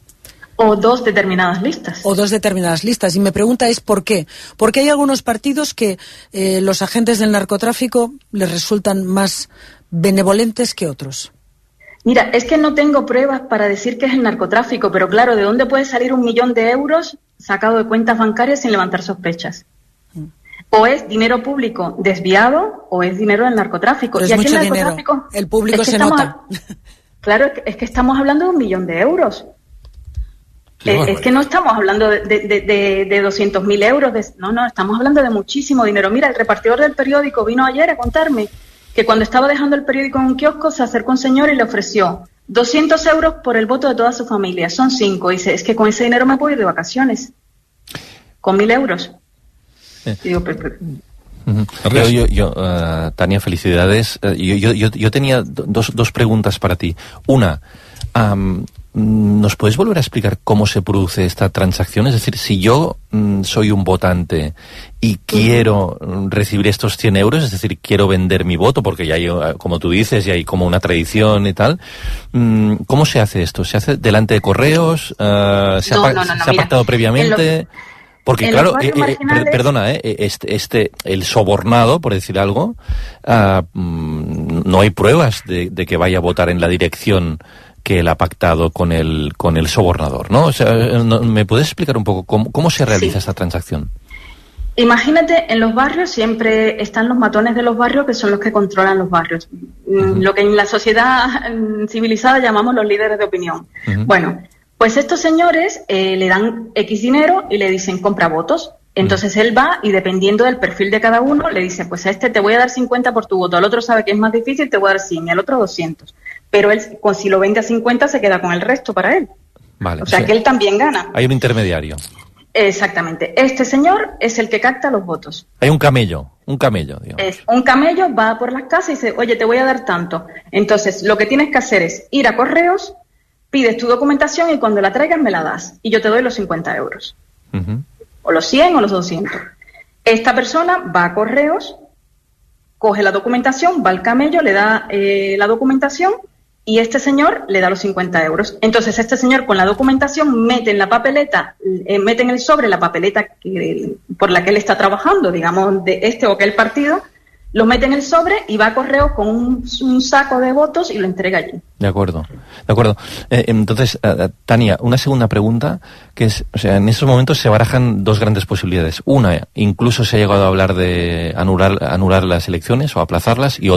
O dos determinadas listas. O dos determinadas listas. Y mi pregunta es ¿por qué? Porque hay algunos partidos que eh, los agentes del narcotráfico les resultan más benevolentes que otros. Mira, es que no tengo pruebas para decir que es el narcotráfico, pero claro, ¿de dónde puede salir un millón de euros sacado de cuentas bancarias sin levantar sospechas? Mm. O es dinero público desviado o es dinero del narcotráfico. Pero y es aquí mucho el narcotráfico, dinero. El público es que se estamos, nota. Claro, es que estamos hablando de un millón de euros. Sí, eh, bueno, es que no estamos hablando de, de, de, de, de doscientos mil euros. De, no, no, estamos hablando de muchísimo dinero. Mira, el repartidor del periódico vino ayer a contarme que cuando estaba dejando el periódico en un kiosco se acercó un señor y le ofreció doscientos euros por el voto de toda su familia. Son cinco. Y dice, es que con ese dinero me puedo ir de vacaciones. Con mil euros. Eh. Y digo, pero, pero, Uh-huh. Yo, yo, yo uh, Tania, felicidades. Uh, yo, yo, yo, yo tenía dos, dos preguntas para ti. Una, um, ¿nos puedes volver a explicar cómo se produce esta transacción? Es decir, si yo um, soy un votante y quiero uh-huh. recibir estos cien euros, es decir, quiero vender mi voto, porque ya hay, como tú dices, ya hay como una tradición y tal, um, ¿cómo se hace esto? ¿Se hace delante de correos? Uh, ¿Se, no, ha, no, no, no, ¿se ha pactado mira, previamente? Porque en claro, eh, eh, per, perdona, eh, este, este, el sobornado, por decir algo, uh, no hay pruebas de, de que vaya a votar en la dirección que él ha pactado con el, con el sobornador, ¿no? O sea, no, ¿me puedes explicar un poco cómo, cómo se realiza sí. esta transacción? Imagínate, en los barrios siempre están los matones de los barrios que son los que controlan los barrios. Uh-huh. Lo que en la sociedad civilizada llamamos los líderes de opinión. Uh-huh. Bueno, pues estos señores eh, le dan X dinero y le dicen compra votos. Entonces él va y dependiendo del perfil de cada uno le dice, pues a este te voy a dar cincuenta por tu voto, al otro sabe que es más difícil, te voy a dar cien y al otro doscientos. Pero él, si lo vende a cincuenta, se queda con el resto para él. Vale, o sea, o sea que él también gana. Hay un intermediario. Exactamente. Este señor es el que capta los votos. Hay un camello, un camello, digamos. Es un camello, va por las casas y dice, oye, te voy a dar tanto. Entonces, lo que tienes que hacer es ir a correos, pides tu documentación y cuando la traigas me la das. Y yo te doy los cincuenta euros. Uh-huh. O los cien o los doscientos. Esta persona va a correos, coge la documentación, va al camello, le da eh, la documentación y este señor le da los cincuenta euros. Entonces este señor con la documentación mete en la papeleta, eh, mete en el sobre la papeleta que, por la que él está trabajando, digamos, de este o aquel partido, lo mete en el sobre y va a correo con un, un saco de votos y lo entrega allí. De acuerdo, de acuerdo. Eh, entonces, uh, Tania, una segunda pregunta, que es, o sea, en estos momentos se barajan dos grandes posibilidades. Una, incluso se ha llegado a hablar de anular, anular las elecciones o aplazarlas, y otra,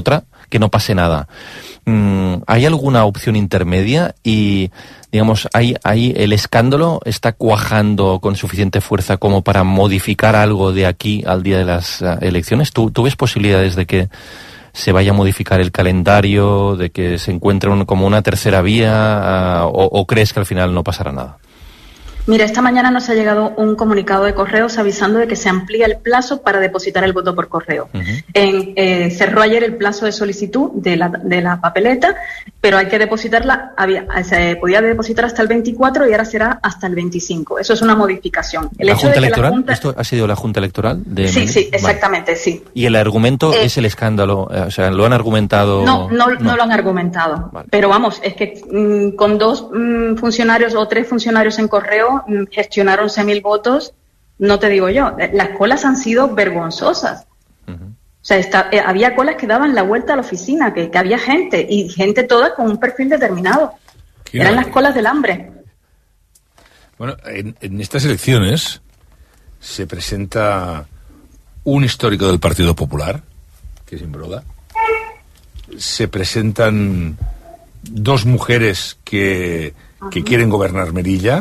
que no pase nada. Mm, ¿hay alguna opción intermedia? Y, digamos, ¿hay, hay el escándalo está cuajando con suficiente fuerza como para modificar algo de aquí al día de las uh, elecciones? ¿Tú, ¿Tú ves posibilidades de que se vaya a modificar el calendario, de que se encuentre un, como una tercera vía, uh, o, o crees que al final no pasará nada? Mira, esta mañana nos ha llegado un comunicado de correos avisando de que se amplía el plazo para depositar el voto por correo. Uh-huh. En, eh, cerró ayer el plazo de solicitud de la, de la papeleta, pero hay que depositarla, había, se podía depositar hasta el veinticuatro y ahora será hasta el veinticinco. Eso es una modificación. El ¿La hecho Junta de que Electoral? La Junta... ¿Esto ha sido la Junta Electoral? De sí, Madrid? sí, exactamente, vale. Sí. ¿Y el argumento eh, es el escándalo? O sea, ¿lo han argumentado? No, no, no, no lo han argumentado. Vale. Pero vamos, es que mmm, con dos mmm, funcionarios o tres funcionarios en correo mmm, gestionaron once mil votos, no te digo yo. Las colas han sido vergonzosas. Uh-huh. O sea, está, eh, había colas que daban la vuelta a la oficina, que, que había gente, y gente toda con un perfil determinado. Eran las colas del hambre. Bueno, en, en estas elecciones se presenta un histórico del Partido Popular, que es Imbroda. Se presentan dos mujeres que, que quieren gobernar Melilla.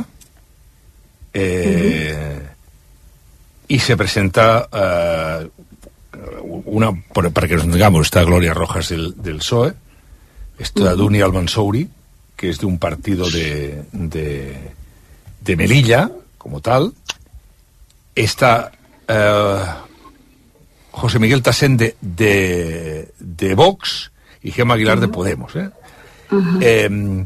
Eh, uh-huh. Y se presenta uh, una, por, para que nos digamos, está Gloria Rojas del, del P S O E, está uh-huh. Duni Al-Mansouri, que es de un partido de, de, de Melilla, como tal, está uh, José Miguel Tasén de, de, de Vox y Gemma Aguilar uh-huh. de Podemos. ¿eh? Uh-huh. Eh,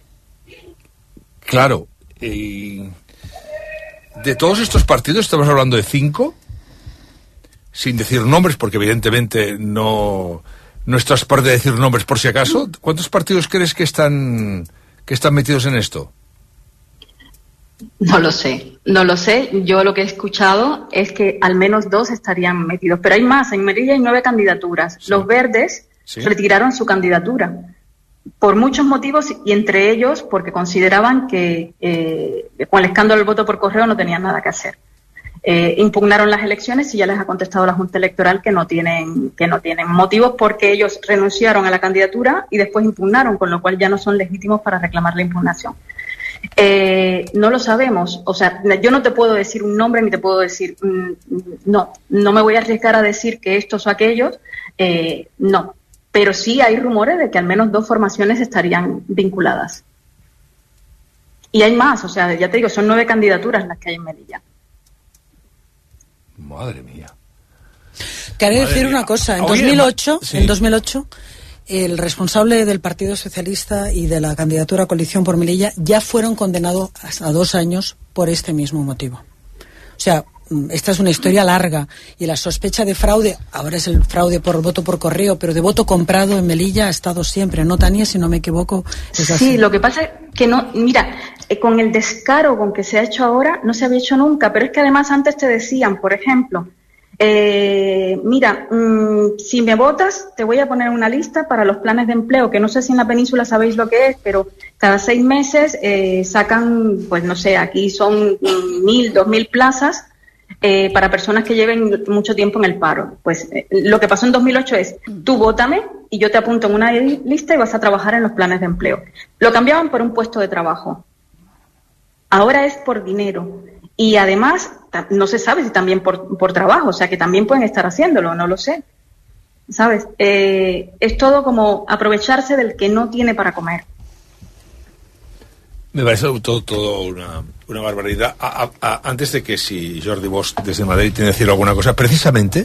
claro, eh, de todos estos partidos estamos hablando de cinco, sin decir nombres, porque evidentemente no, no estás por decir nombres por si acaso. ¿Cuántos partidos crees que están, que están metidos en esto? No lo sé, no lo sé. Yo lo que he escuchado es que al menos dos estarían metidos, pero hay más. En Melilla hay nueve candidaturas. Sí. Los verdes ¿Sí? retiraron su candidatura por muchos motivos, y entre ellos porque consideraban que eh, con el escándalo del voto por correo no tenían nada que hacer. Eh, impugnaron las elecciones y ya les ha contestado la Junta Electoral que no tienen que no tienen motivos, porque ellos renunciaron a la candidatura y después impugnaron, con lo cual ya no son legítimos para reclamar la impugnación. Eh, no lo sabemos, o sea, yo no te puedo decir un nombre ni te puedo decir mm, no, no me voy a arriesgar a decir que estos o aquellos, eh, no. Pero sí hay rumores de que al menos dos formaciones estarían vinculadas. Y hay más, o sea, ya te digo, son nueve candidaturas las que hay en Melilla. Madre mía. Quiero decir una cosa, en dos mil ocho, sí. en dos mil ocho, el responsable del Partido Socialista y de la candidatura Coalición por Melilla ya fueron condenados a dos años por este mismo motivo. O sea, esta es una historia larga, y la sospecha de fraude, ahora es el fraude por voto por correo, pero de voto comprado en Melilla ha estado siempre, ¿no, Tania? Si no me equivoco, es así. Sí, lo que pasa es que no, mira, eh, con el descaro con que se ha hecho ahora, no se había hecho nunca, pero es que además antes te decían, por ejemplo, eh, mira, mmm, si me votas, te voy a poner una lista para los planes de empleo, que no sé si en la península sabéis lo que es, pero cada seis meses eh, sacan, pues no sé, aquí son mil, dos mil plazas, Eh, para personas que lleven mucho tiempo en el paro. Pues eh, lo que pasó en dos mil ocho es, tú vótame y yo te apunto en una lista y vas a trabajar en los planes de empleo. Lo cambiaban por un puesto de trabajo. Ahora es por dinero. Y además, no se sabe si también por, por trabajo, o sea que también pueden estar haciéndolo, no lo sé. ¿Sabes? Eh, es todo como aprovecharse del que no tiene para comer. Me parece todo, todo una, una barbaridad. A, a, a, antes de que si Jordi Bosch desde Madrid tiene que decir alguna cosa, precisamente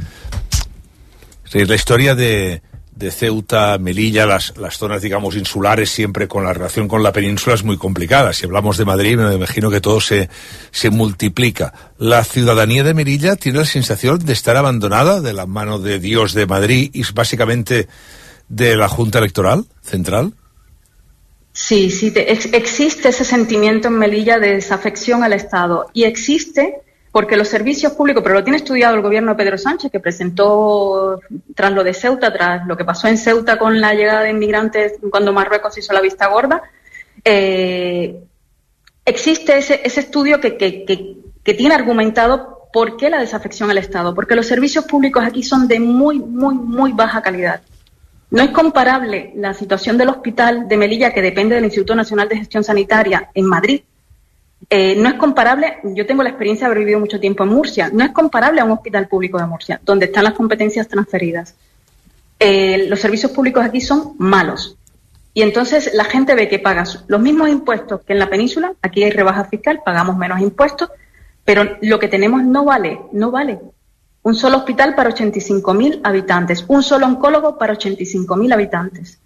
la historia de, de Ceuta, Melilla, las, las zonas, digamos, insulares, siempre con la relación con la península es muy complicada. Si hablamos de Madrid, me imagino que todo se, se multiplica. ¿La ciudadanía de Melilla tiene la sensación de estar abandonada de la mano de Dios de Madrid y básicamente de la Junta Electoral Central? Sí, sí, te, ex, existe ese sentimiento en Melilla de desafección al Estado, y existe porque los servicios públicos, pero lo tiene estudiado el gobierno de Pedro Sánchez, que presentó tras lo de Ceuta, tras lo que pasó en Ceuta con la llegada de inmigrantes cuando Marruecos hizo la vista gorda, eh, existe ese, ese estudio que, que, que, que tiene argumentado por qué la desafección al Estado, porque los servicios públicos aquí son de muy, muy, muy baja calidad. No es comparable la situación del hospital de Melilla, que depende del Instituto Nacional de Gestión Sanitaria en Madrid. Eh, no es comparable, yo tengo la experiencia de haber vivido mucho tiempo en Murcia, no es comparable a un hospital público de Murcia, donde están las competencias transferidas. Eh, los servicios públicos aquí son malos. Y entonces la gente ve que paga los mismos impuestos que en la península, aquí hay rebaja fiscal, pagamos menos impuestos, pero lo que tenemos no vale, no vale. Un solo hospital para ochenta y cinco mil habitantes, un solo oncólogo para ochenta y cinco mil habitantes.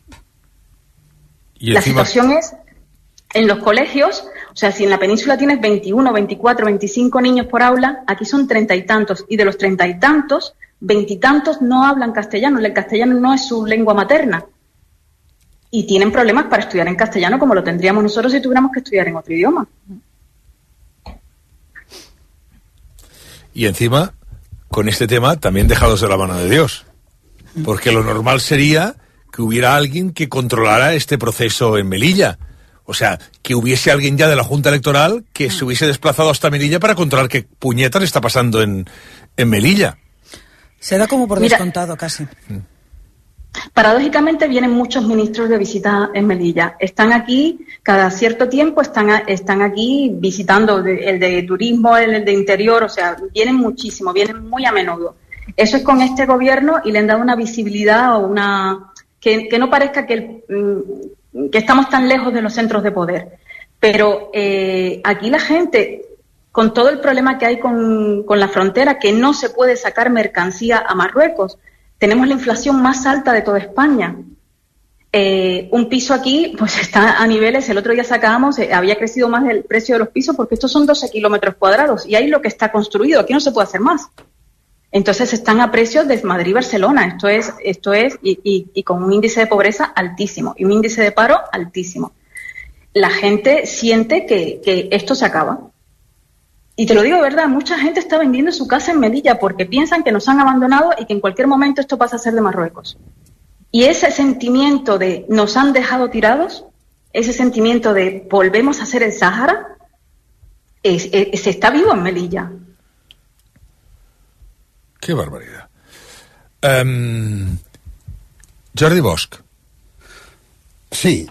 Y la encima... situación es, en los colegios, o sea, si en la península tienes veintiuno, veinticuatro, veinticinco niños por aula, aquí son treinta y tantos, y de los treinta y tantos, veintitantos no hablan castellano, el castellano no es su lengua materna. Y tienen problemas para estudiar en castellano como lo tendríamos nosotros si tuviéramos que estudiar en otro idioma. Y encima, con este tema, también dejados de la mano de Dios. Porque lo normal sería que hubiera alguien que controlara este proceso en Melilla. O sea, que hubiese alguien ya de la Junta Electoral que se hubiese desplazado hasta Melilla para controlar qué puñetas está pasando en, en Melilla. Se da como por Mira, descontado casi. Paradójicamente vienen muchos ministros de visita en Melilla. Están aquí cada cierto tiempo, están, a, están aquí visitando de, el de turismo, el, el de interior, o sea, vienen muchísimo, vienen muy a menudo. Eso es con este gobierno y le han dado una visibilidad o una que, que no parezca que, el, que estamos tan lejos de los centros de poder. Pero eh, aquí la gente, con todo el problema que hay con, con la frontera, que no se puede sacar mercancía a Marruecos, tenemos la inflación más alta de toda España. Eh, un piso aquí pues está a niveles, el otro día sacábamos, eh, había crecido más el precio de los pisos porque estos son doce kilómetros cuadrados y ahí lo que está construido, aquí no se puede hacer más. Entonces están a precios de Madrid-Barcelona, esto es, esto es y, y, y con un índice de pobreza altísimo y un índice de paro altísimo. La gente siente que, que esto se acaba. Y te lo digo de verdad, mucha gente está vendiendo su casa en Melilla porque piensan que nos han abandonado y que en cualquier momento esto pasa a ser de Marruecos. Y ese sentimiento de nos han dejado tirados, ese sentimiento de volvemos a ser el Sáhara, es, es, se está vivo en Melilla. Qué barbaridad. Um, Jordi Bosch. Sí.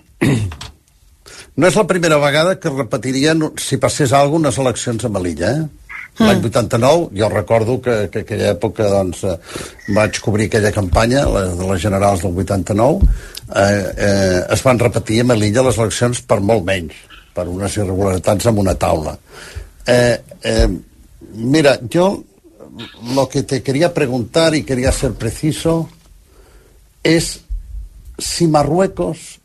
No és la primera vegada que repetirien, si passés alguna unes eleccions a Melilla, eh? Mm. L'any vuitanta-nou, jo recordo que, que aquella època doncs, eh, vaig cobrir aquella campanya, la, de les generals del vuitanta-nou, eh, eh, es van repetir a Melilla les eleccions per molt menys, per unes irregularitats amb una taula. Eh, eh, mira, yo lo que te quería preguntar y quería ser preciso es si Marruecos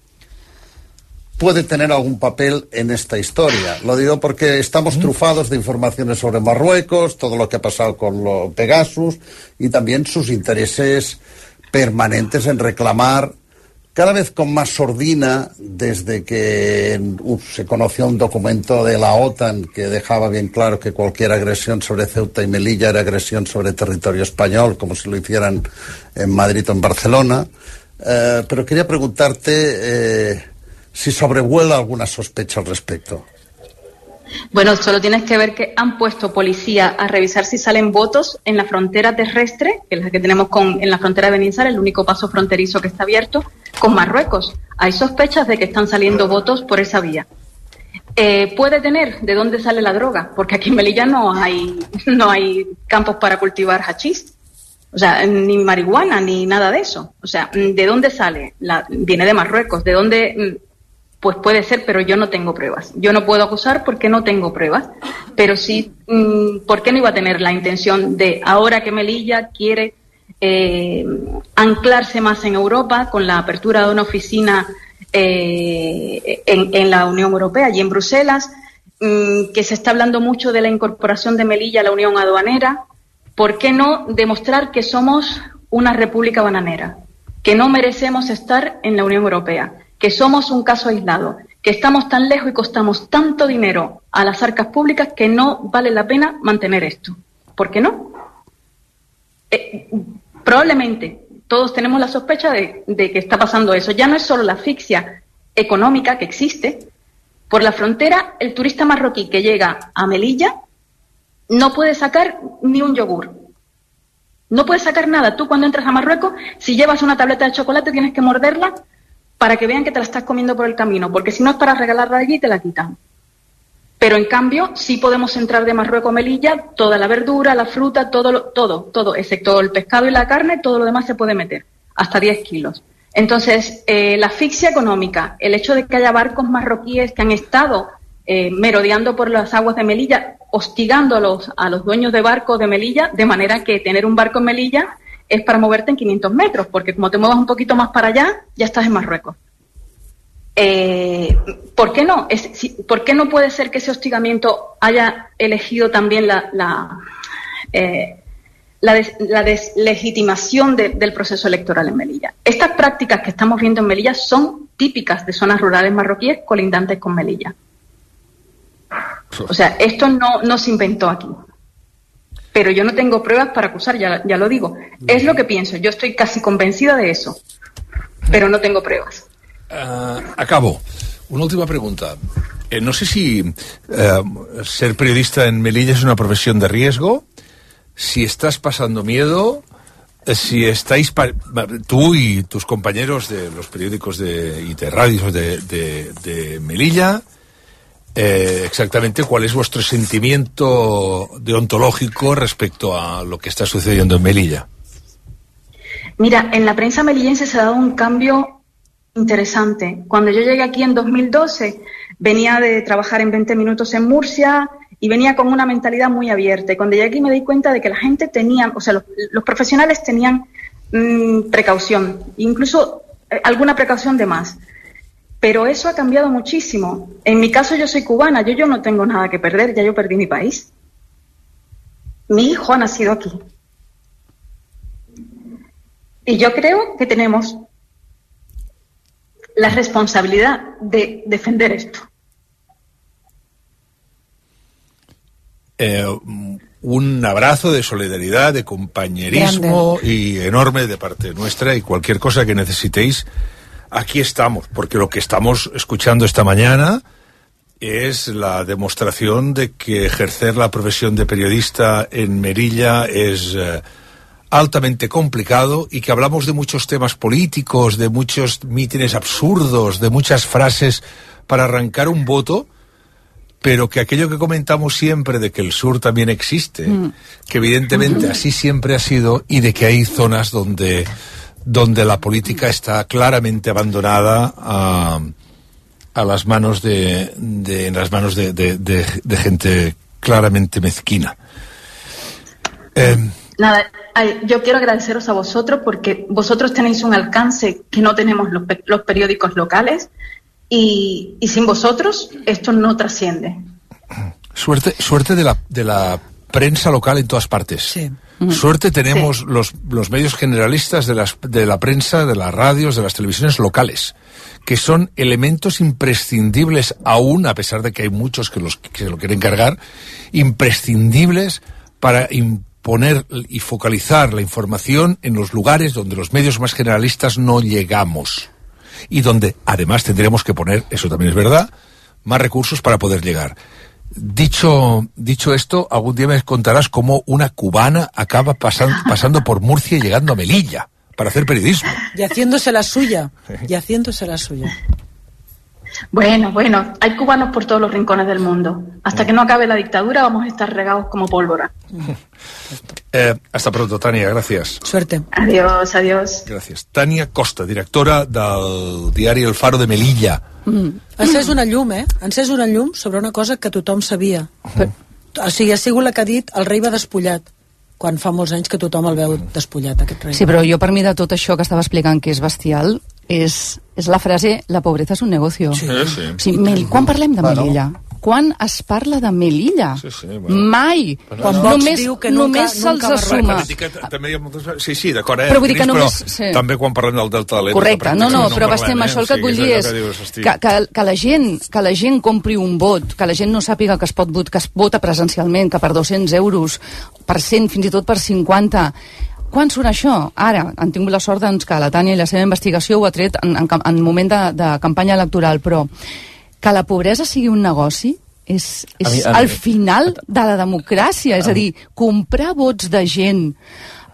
puede tener algún papel en esta historia. Lo digo porque estamos trufados de informaciones sobre Marruecos, todo lo que ha pasado con los Pegasus y también sus intereses permanentes en reclamar, cada vez con más sordina, desde que uh, se conoció un documento de la OTAN que dejaba bien claro que cualquier agresión sobre Ceuta y Melilla era agresión sobre territorio español, como si lo hicieran en Madrid o en Barcelona. Eh, pero quería preguntarte... Eh, si sobrevuela alguna sospecha al respecto. Bueno, solo tienes que ver que han puesto policía a revisar si salen votos en la frontera terrestre, que es la que tenemos con, en la frontera de Benizar, el único paso fronterizo que está abierto, con Marruecos. Hay sospechas de que están saliendo votos por esa vía. Eh, ¿Puede tener de dónde sale la droga? Porque aquí en Melilla no hay, no hay campos para cultivar hachís. O sea, ni marihuana, ni nada de eso. O sea, ¿de dónde sale? La, viene de Marruecos. ¿De dónde...? Pues puede ser, pero yo no tengo pruebas. Yo no puedo acusar porque no tengo pruebas. Pero sí, ¿por qué no iba a tener la intención de, ahora que Melilla quiere eh, anclarse más en Europa, con la apertura de una oficina eh, en, en la Unión Europea y en Bruselas, mmm, que se está hablando mucho de la incorporación de Melilla a la Unión Aduanera? ¿Por qué no demostrar que somos una república bananera? Que no merecemos estar en la Unión Europea, que somos un caso aislado, que estamos tan lejos y costamos tanto dinero a las arcas públicas que no vale la pena mantener esto. ¿Por qué no? Eh, probablemente todos tenemos la sospecha de, de que está pasando eso. Ya no es solo la asfixia económica que existe. Por la frontera, el turista marroquí que llega a Melilla no puede sacar ni un yogur. No puedes sacar nada. Tú cuando entras a Marruecos, si llevas una tableta de chocolate tienes que morderla para que vean que te la estás comiendo por el camino, porque si no es para regalarla allí y te la quitan. Pero en cambio, sí podemos entrar de Marruecos a Melilla, toda la verdura, la fruta, todo, lo, todo, todo, excepto el pescado y la carne, todo lo demás se puede meter, hasta diez kilos. Entonces, eh, la asfixia económica, el hecho de que haya barcos marroquíes que han estado eh, merodeando por las aguas de Melilla, hostigando a los, a los dueños de barcos de Melilla, de manera que tener un barco en Melilla es para moverte en quinientos metros, porque como te muevas un poquito más para allá, ya estás en Marruecos. Eh, ¿Por qué no? Es, si, ¿Por qué no puede ser que ese hostigamiento haya elegido también la, la, eh, la, des, la deslegitimación de, del proceso electoral en Melilla? Estas prácticas que estamos viendo en Melilla son típicas de zonas rurales marroquíes colindantes con Melilla. O sea, esto no, no se inventó aquí. Pero yo no tengo pruebas para acusar, ya, ya lo digo. Es lo que pienso, yo estoy casi convencida de eso, pero no tengo pruebas. Uh, acabo. Una última pregunta. Eh, no sé si uh, ser periodista en Melilla es una profesión de riesgo, si estás pasando miedo, eh, si estáis, tú y tus compañeros de los periódicos de, y de radios de, de, de Melilla, eh, exactamente cuál es vuestro sentimiento deontológico respecto a lo que está sucediendo en Melilla. Mira, en la prensa melillense se ha dado un cambio interesante. Cuando yo llegué aquí en dos mil doce, venía de trabajar en veinte minutos en Murcia y venía con una mentalidad muy abierta. Y cuando llegué aquí me di cuenta de que la gente tenía, o sea, los, los profesionales tenían mmm, precaución, incluso eh, alguna precaución de más. Pero eso ha cambiado muchísimo. En mi caso yo soy cubana, yo, yo no tengo nada que perder, ya yo perdí mi país. Mi hijo ha nacido aquí. Y yo creo que tenemos la responsabilidad de defender esto. Eh, un abrazo de solidaridad, de compañerismo Grande. Y enorme de parte nuestra, y cualquier cosa que necesitéis, aquí estamos, porque lo que estamos escuchando esta mañana es la demostración de que ejercer la profesión de periodista en Melilla es eh, altamente complicado, y que hablamos de muchos temas políticos, de muchos mítines absurdos, de muchas frases para arrancar un voto, pero que aquello que comentamos siempre de que el sur también existe, mm. que evidentemente mm. así siempre ha sido, y de que hay zonas donde, donde la política está claramente abandonada a, a las manos de, de en las manos de, de, de, de gente claramente mezquina. Eh, Nada, yo quiero agradeceros a vosotros porque vosotros tenéis un alcance que no tenemos los, los periódicos locales, y, y sin vosotros esto no trasciende. Suerte, suerte de la, de la prensa local en todas partes. Sí. Suerte tenemos sí. los, los medios generalistas de, las, de la prensa, de las radios, de las televisiones locales, que son elementos imprescindibles aún, a pesar de que hay muchos que, los, que se lo quieren cargar, imprescindibles para poner y focalizar la información en los lugares donde los medios más generalistas no llegamos, y donde además tendremos que poner, eso también es verdad, más recursos para poder llegar. Dicho, dicho esto, algún día me contarás cómo una cubana acaba pasando, pasando por Murcia y llegando a Melilla para hacer periodismo. Y haciéndose la suya, y haciéndose la suya. Bueno, bueno, hay cubanos por todos los rincones del mundo. Hasta que no acabe la dictadura vamos a estar regados como pólvora. Eh, hasta pronto, Tania, gracias. Suerte. Adiós, adiós. Gràcies. Tània Costa, directora del diari El Faro de Melilla. Mm. Encès una llum, eh? Encès una llum sobre una cosa que tothom sabia. Uh-huh. O sigui, ha sigut la que ha dit el rei va despullat, quan fa molts anys que tothom el veu despullat, aquest rei. Sí, però jo per mi de tot això que estava explicant que és bestial, és, és la frase la pobreza és un negocio. Sí, sí. sí Mel, quan parlem de Melilla? Bueno. Quan es parla de Melilla? Sí, sí, bueno. Mai. Bueno, quan Vox només, diu que nunca, només se'ls nunca assuma. També hi ha moltes... Sí, sí, d'acord, eh? Però vull dir que només... Però sí. també quan parlem del Delta de l'Ebre... Correcte, no, no, no però parlem, bastem, eh? això el que et vull dir és que, dius, que, que, que, la gent, que la gent compri un vot, que la gent no sàpiga que es pot vot, que es vota presencialment, que per dos-cents euros, per cent, fins i tot per cinquanta... Quan surt això? Ara, han tingut la sort doncs, que la Tània i la seva investigació ho ha tret en, en, en moment de, de campanya electoral, però que la pobresa sigui un negoci és, és a mi, a mi, el final de la democràcia, és a dir, comprar vots de gent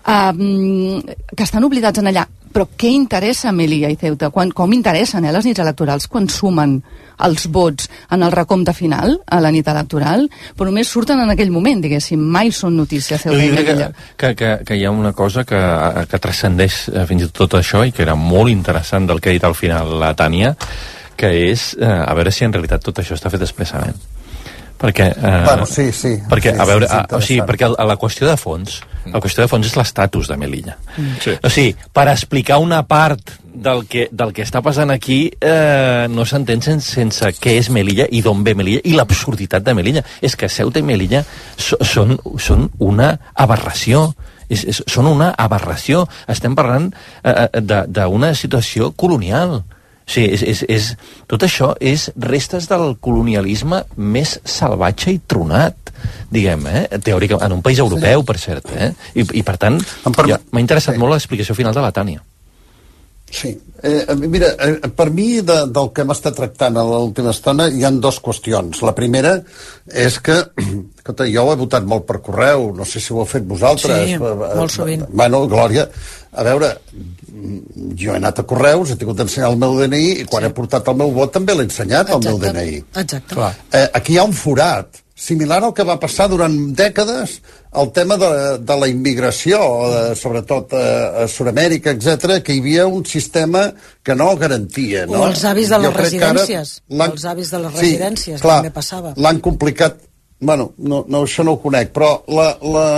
um, que estan obligats en allà. Però què interessa Melilla i Ceuta? Quan, com interessen eh, les nits electorals quan sumen els vots en el recompte final, a la nit electoral? Però només surten en aquell moment, diguéssim. Mai són notícia Ceuta i Melilla. Que, que, que hi ha una cosa que, que transcendeix fins i tot això i que era molt interessant del que ha dit al final la Tània, que és eh, a veure si en realitat tot això està fet expressament. Perquè, eh, bueno, sí, sí. Perquè, sí, a veure, sí, a, o sigui, perquè a la qüestió de fons, la qüestió de fons és l'estatus de Melilla. Sí. O sigui, per explicar una part del que, del que està passant aquí eh, no s'entén sense, sense què és Melilla i d'on ve Melilla i l'absurditat de Melilla. És que Ceuta i Melilla so, són, són una aberració. És, és, són una aberració. Estem parlant eh, d'una situació colonial. Sí, és, és, és, tot això és restes del colonialisme més salvatge i tronat, diguem, eh? Teòrica, en un país europeu, per cert. Eh? I, I, per tant, per... ja, m'ha interessat sí. molt l'explicació final de la Tània. Sí. Eh, mira, eh, per mi, de, del que hem estat tractant a l'última estona, hi ha dues qüestions. La primera és que, escolta, jo ho he votat molt per correu, no sé si ho heu fet vosaltres. Sí, molt sovint. Bueno, Glòria, a veure, jo he anat a correus, he tingut d'ensenyar el meu D N I i quan sí. he portat el meu vot també l'he ensenyat, el meu D N I. Exacte. Eh, aquí hi ha un forat, similar al que va passar durant dècades el tema de, de la immigració, de, sobretot a, a Sud-amèrica, etcètera, que hi havia un sistema que no garantia. No? O els avis de les residències. Els avis de les residències, sí, clar, també passava. L'han complicat. Bueno, no, no, això no ho conec, però la... la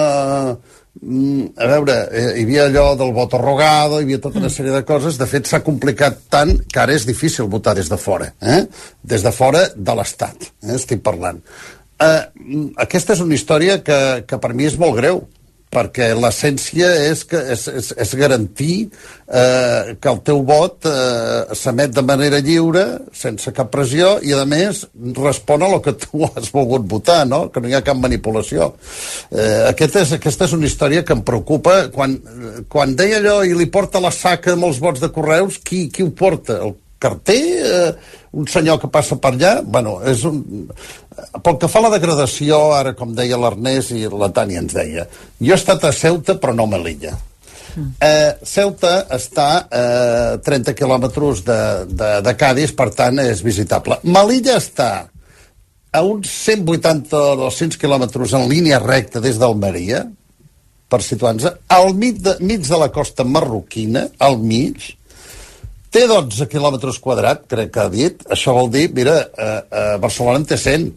a veure, hi havia allò del vot arrogado, hi havia tota una sèrie de coses. De fet, s'ha complicat tant que ara és difícil votar des de fora, eh? Des de fora de l'Estat, eh? Estic parlant. Eh, aquesta és una història que, que per mi és molt greu, perquè l'essència és, que, és, és, és garantir eh, que el teu vot eh, s'emet de manera lliure, sense cap pressió, i a més respon a el que tu has volgut votar, no? Que no hi ha cap manipulació. Eh, aquest és, aquesta és una història que em preocupa. Quan, quan deia allò i li porta la saca amb els vots de correus, qui, qui ho porta? El carter? Eh, un senyor que passa per allà? Bueno, és un... Pel que fa a la degradació, ara, com deia l'Ernest i la Tània ens deia, jo he estat a Ceuta, però no a Melilla. Mm. Eh, Ceuta està a eh, trenta quilòmetres de, de, de Cádiz, per tant, és visitable. Melilla està a uns cent vuitanta o dos-cents quilòmetres en línia recta des d'Almeria, per situar-nos, al mig de, mig de la costa marroquina, al mig, té dotze quilòmetres quadrats, crec que ha dit. Això vol dir, mira, eh, eh, Barcelona en té cent.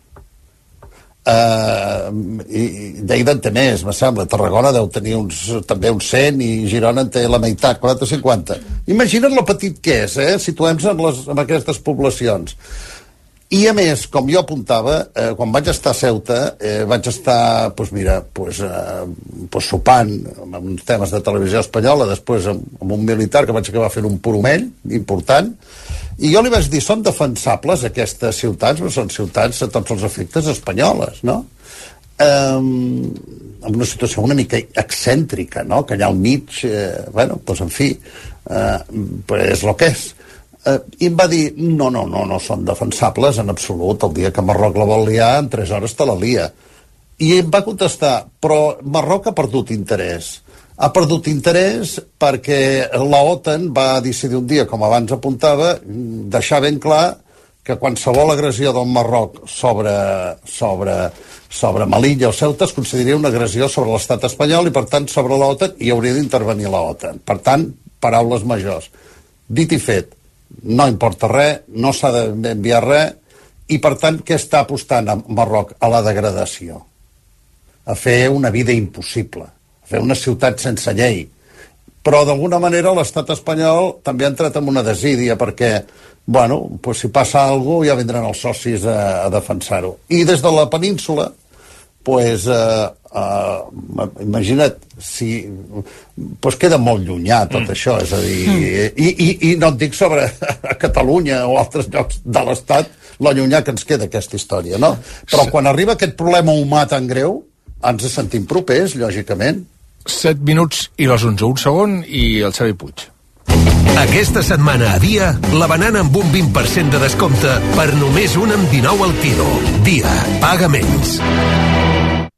Uh, i, i Lleida en té més, me sembla. Tarragona deu tenir uns, també uns cent i Girona en té la meitat, quaranta cinquanta. Imagina't lo petit que és, eh? Situem-nos en, les, en aquestes poblacions. I a més, com jo apuntava, eh, quan vaig estar a Ceuta, eh, vaig estar, doncs mira, pues, eh, pues sopant amb uns temes de televisió espanyola, després amb, amb un militar que vaig acabar fent un poromell important, i jo li vaig dir, són defensables aquestes ciutats, però són ciutats a tots els efectes espanyoles, no? Um, amb una situació una mica excèntrica, no? Que allà al mig, eh, bueno, doncs en fi, eh, pues és el que és. Uh, i em va dir, no, no, no, no són defensables en absolut, el dia que Marroc la vol liar, en tres hores te la lia. I em va contestar, però Marroc ha perdut interès. Ha perdut interès perquè la OTAN va decidir un dia, com abans apuntava, deixar ben clar que qualsevol agressió del Marroc sobre, sobre, sobre Melilla o Ceuta es consideraria una agressió sobre l'estat espanyol i, per tant, sobre l'OTAN, i hauria d'intervenir la OTAN. Per tant, paraules majors. Dit i fet, no importa res, no s'ha d'enviar res, i per tant què està apostant a Marroc? A la degradació, a fer una vida impossible, a fer una ciutat sense llei. Però d'alguna manera l'estat espanyol també ha entrat en una desídia, perquè, bueno, pues si passa alguna cosa ja vindran els socis a, a defensar-ho. I des de la península, pues, eh, Uh, imagina't si pues queda molt llunyà tot mm. això, és a dir mm. i, i, i no et dic sobre a Catalunya o altres llocs de l'Estat la llunyà que ens queda aquesta història, no? Però quan arriba aquest problema humà tan greu ens sentim propers, lògicament. set minuts i les onze, un segon i el Xavi Puig. Aquesta setmana a Dia, la banana amb un vint per cent de descompte per només un amb dinou al quilo. Dia, paga menys.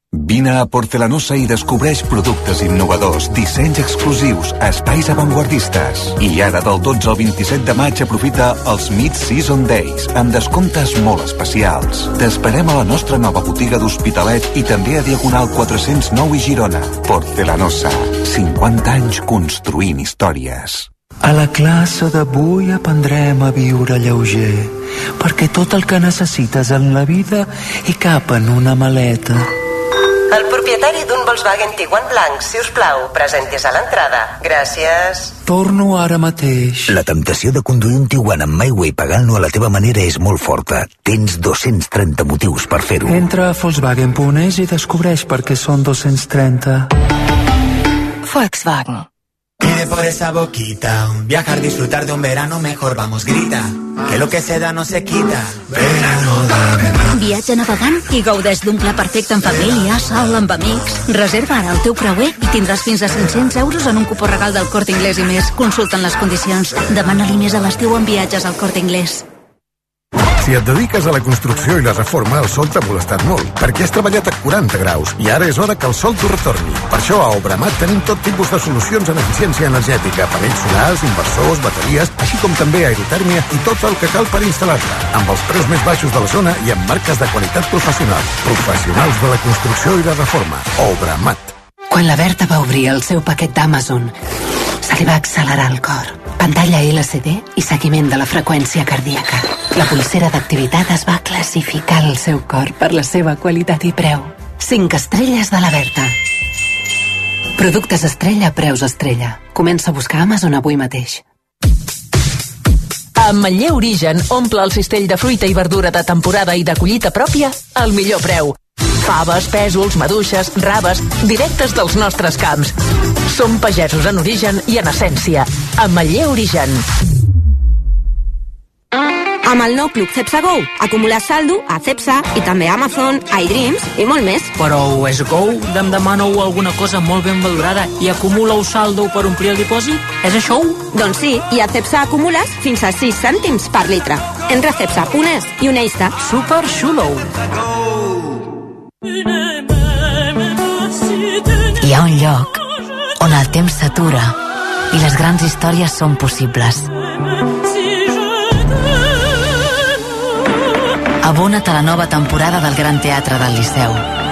Vine a Porcelanosa i descobreix productes innovadors, dissenys exclusius, espais avantguardistes. I ara del dotze al vint-i-set de maig aprofita els Mid-Season Days amb descomptes molt especials. T'esperem a la nostra nova botiga d'Hospitalet i també a Diagonal quatre-cents nou i Girona. Porcelanosa, cinquanta anys construint històries. A la classe d'avui aprendrem a viure lleuger, perquè tot el que necessites en la vida hi cap en una maleta. El propietari d'un Volkswagen Tiguan blanc, si us plau, presentis a l'entrada. Gràcies. Torno ara mateix. La temptació de conduir un Tiguan amb MyWay pagant-lo a la teva manera és molt forta. Tens dos-cents trenta motius per fer-ho. Entra a Volkswagen punt es i descobreix per què són dos-cents trenta. Volkswagen. Pide por esa boquita, viajar, disfrutar de un verano mejor, vamos, grita, que lo que se da no se quita. Verano, dame más. Viatge navegant i gaudeix d'un pla perfecte en família, sol, amb amics. Reserva ara el teu preuer i tindràs fins a cinc-cents euros en un cupó regal del Corte Inglés i més. Consulta'n les condicions. Demana-li més a l'estiu en viatges al Corte Inglés. Si et dediques a la construcció i la reforma, el sol t'ha molestat molt, perquè has treballat a quaranta graus i ara és hora que el sol t'ho retorni. Per això a Obramat tenim tot tipus de solucions en eficiència energètica, panells solars, inversors, bateries, així com també aerotèrmia i tot el que cal per instal·lar-la, amb els preus més baixos de la zona i amb marques de qualitat professional. Professionals de la construcció i la reforma. Obramat. Quan la Berta va obrir el seu paquet d'Amazon, se li va accelerar el cor. Pantalla L C D i seguiment de la freqüència cardíaca. La pulsera d'activitat es va classificar al seu cor per la seva qualitat i preu. cinc estrelles de la Berta. Productes Estrella, preus Estrella. Comença a buscar Amazon avui mateix. Amb Manlleu Origen omple el cistell de fruita i verdura de temporada i de collita pròpia al millor preu. Faves, pèsols, maduixes, raves, directes dels nostres camps. Som pagesos en origen i en essència. Amb Manlleu Origen. Amb el nou Club Cepsa Go, acumular saldo a Cepsa i també a Amazon, iDreams i molt més. Però és Go? Em demaneu alguna cosa molt ben valorada i acumuleu saldo per omplir el dipòsit? És això? Doncs sí, i a Cepsa acumules fins a sis cèntims per litre. Entra a cepsa punt es i uneix-te. Super xulo! Hi ha un lloc on el temps s'atura i les grans històries són possibles. Abona't a la nova temporada del Gran Teatre del Liceu.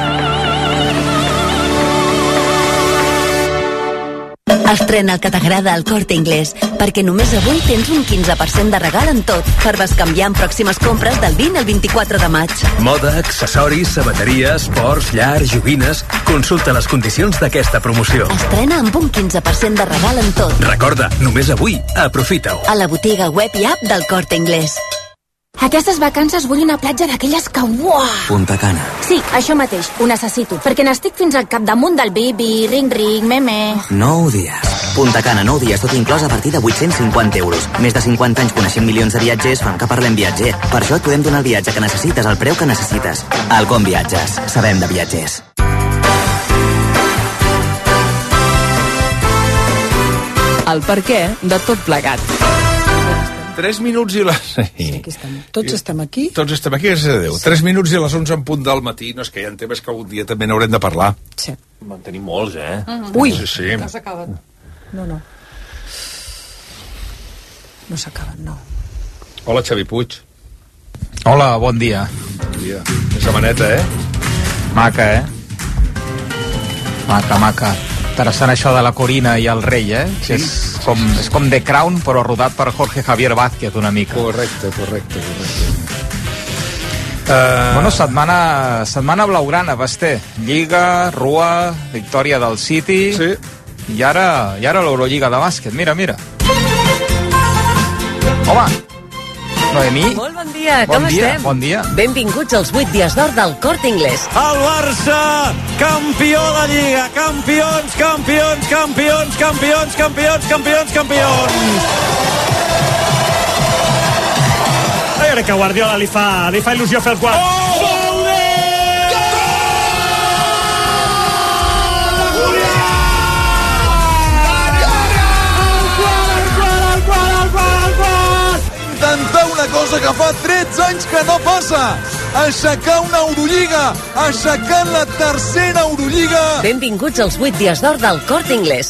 Estrena el que t'agrada al Corte Inglés, perquè només avui tens un quinze per cent de regal en tot per bescanviar en pròximes compres del vint al vint-i-quatre de maig. Moda, accessoris, sabateria, esports, llar, joguines... Consulta les condicions d'aquesta promoció. Estrena amb un quinze per cent de regal en tot. Recorda, només avui, aprofita-ho. A la botiga web i app del Corte Inglés. Aquestes vacances vull una platja d'aquelles que... Uah! Punta Cana. Sí, això mateix, ho necessito, perquè n'estic fins al capdamunt del bibi, ring-ring, meme... Nou dies. Punta Cana, nou dies, tot inclòs a partir de vuit-cents cinquanta euros. Més de cinquanta anys coneixent milions de viatgers fan que parlem viatger. Per això et podem donar el viatge que necessites al preu que necessites. Alcom Viatges. Sabem de viatgers. El per què de tot plegat. Tres minuts i les... Sí, aquí estem. Tots estem aquí. Tots estem aquí, gràcies a Déu. Tres minuts i les onze en punt del matí. No, és que hi ha temes que algun dia també n'haurem de parlar. Sí. En tenim molts, eh? Uh -huh. Ui, sí, sí. no s'acaben. No, no. No s'acaben, no. Hola, Xavi Puig. Hola, bon dia. Bon dia. És maneta, eh? Maca, eh? Maca, maca. Interessant això de la Corina i el rei, eh? Sí? És com, és com The Crown, però rodat per Jorge Javier Vázquez una mica. Correcte, correcte, correcte. Uh... Bueno, setmana, setmana blaugrana, Basté. Lliga, Rua, victòria del City... Sí. I ara, i ara l'Eurolliga de bàsquet. Mira, mira. Home! Noemí? Molt bon dia, bon com dia, estem? Bon dia. Benvinguts als vuit dies d'or del Corte Inglés. El Barça, campió de Lliga, campions, campions, campions, campions, campions, campions, campions. Jo crec que Guardiola li fa, li fa il·lusió fer el quart. Oh! Intentar una cosa que fa tretze anys que no passa. aixecar una Eurolliga, aixecant la tercera Eurolliga. Benvinguts als vuit dies d'or del Corte Inglés.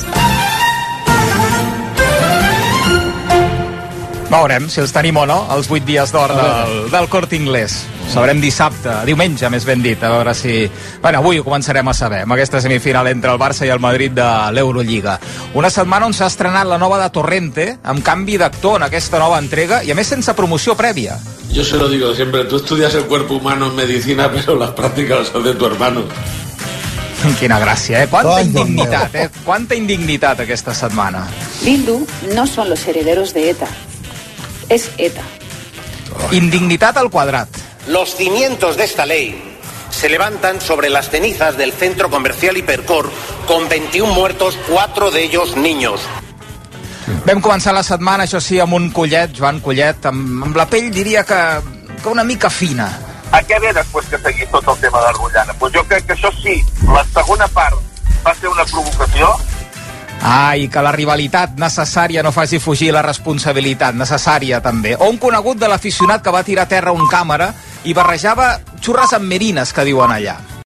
Veurem si els tenim o no, els vuit dies d'or del, del Corte Inglés. Ho sabrem dissabte, diumenge més ben dit, a veure si... Bueno, avui ho començarem a saber, amb aquesta semifinal entre el Barça i el Madrid de l'Eurolliga. Una setmana on s'ha estrenat la nova de Torrente, amb canvi d'actor en aquesta nova entrega, i a més sense promoció prèvia. Yo se lo digo siempre, tú estudias el cuerpo humano en medicina, pero las prácticas las hace tu hermano. Quina gràcia, eh? Quanta indignitat, eh? Quanta indignitat aquesta setmana. Bildu no son los herederos de ETA. Es ETA. Indignitat al quadrat. Los cimientos de esta ley se levantan sobre las cenizas del centro comercial Hipercor con veintiún muertos, cuatro de ellos niños. Vam començar la setmana, això sí, amb un Collet, Joan Collet, amb, amb la pell diria que, que una mica fina. A què ve després que seguís tot el tema d'Argullana? Pues jo crec que això sí, la segona part va ser una provocació. Ah, i que la rivalitat necessària no faci fugir la responsabilitat necessària també. O un conegut de l'aficionat que va tirar a terra un càmera i barrejava xurres amb merines, que diuen allà.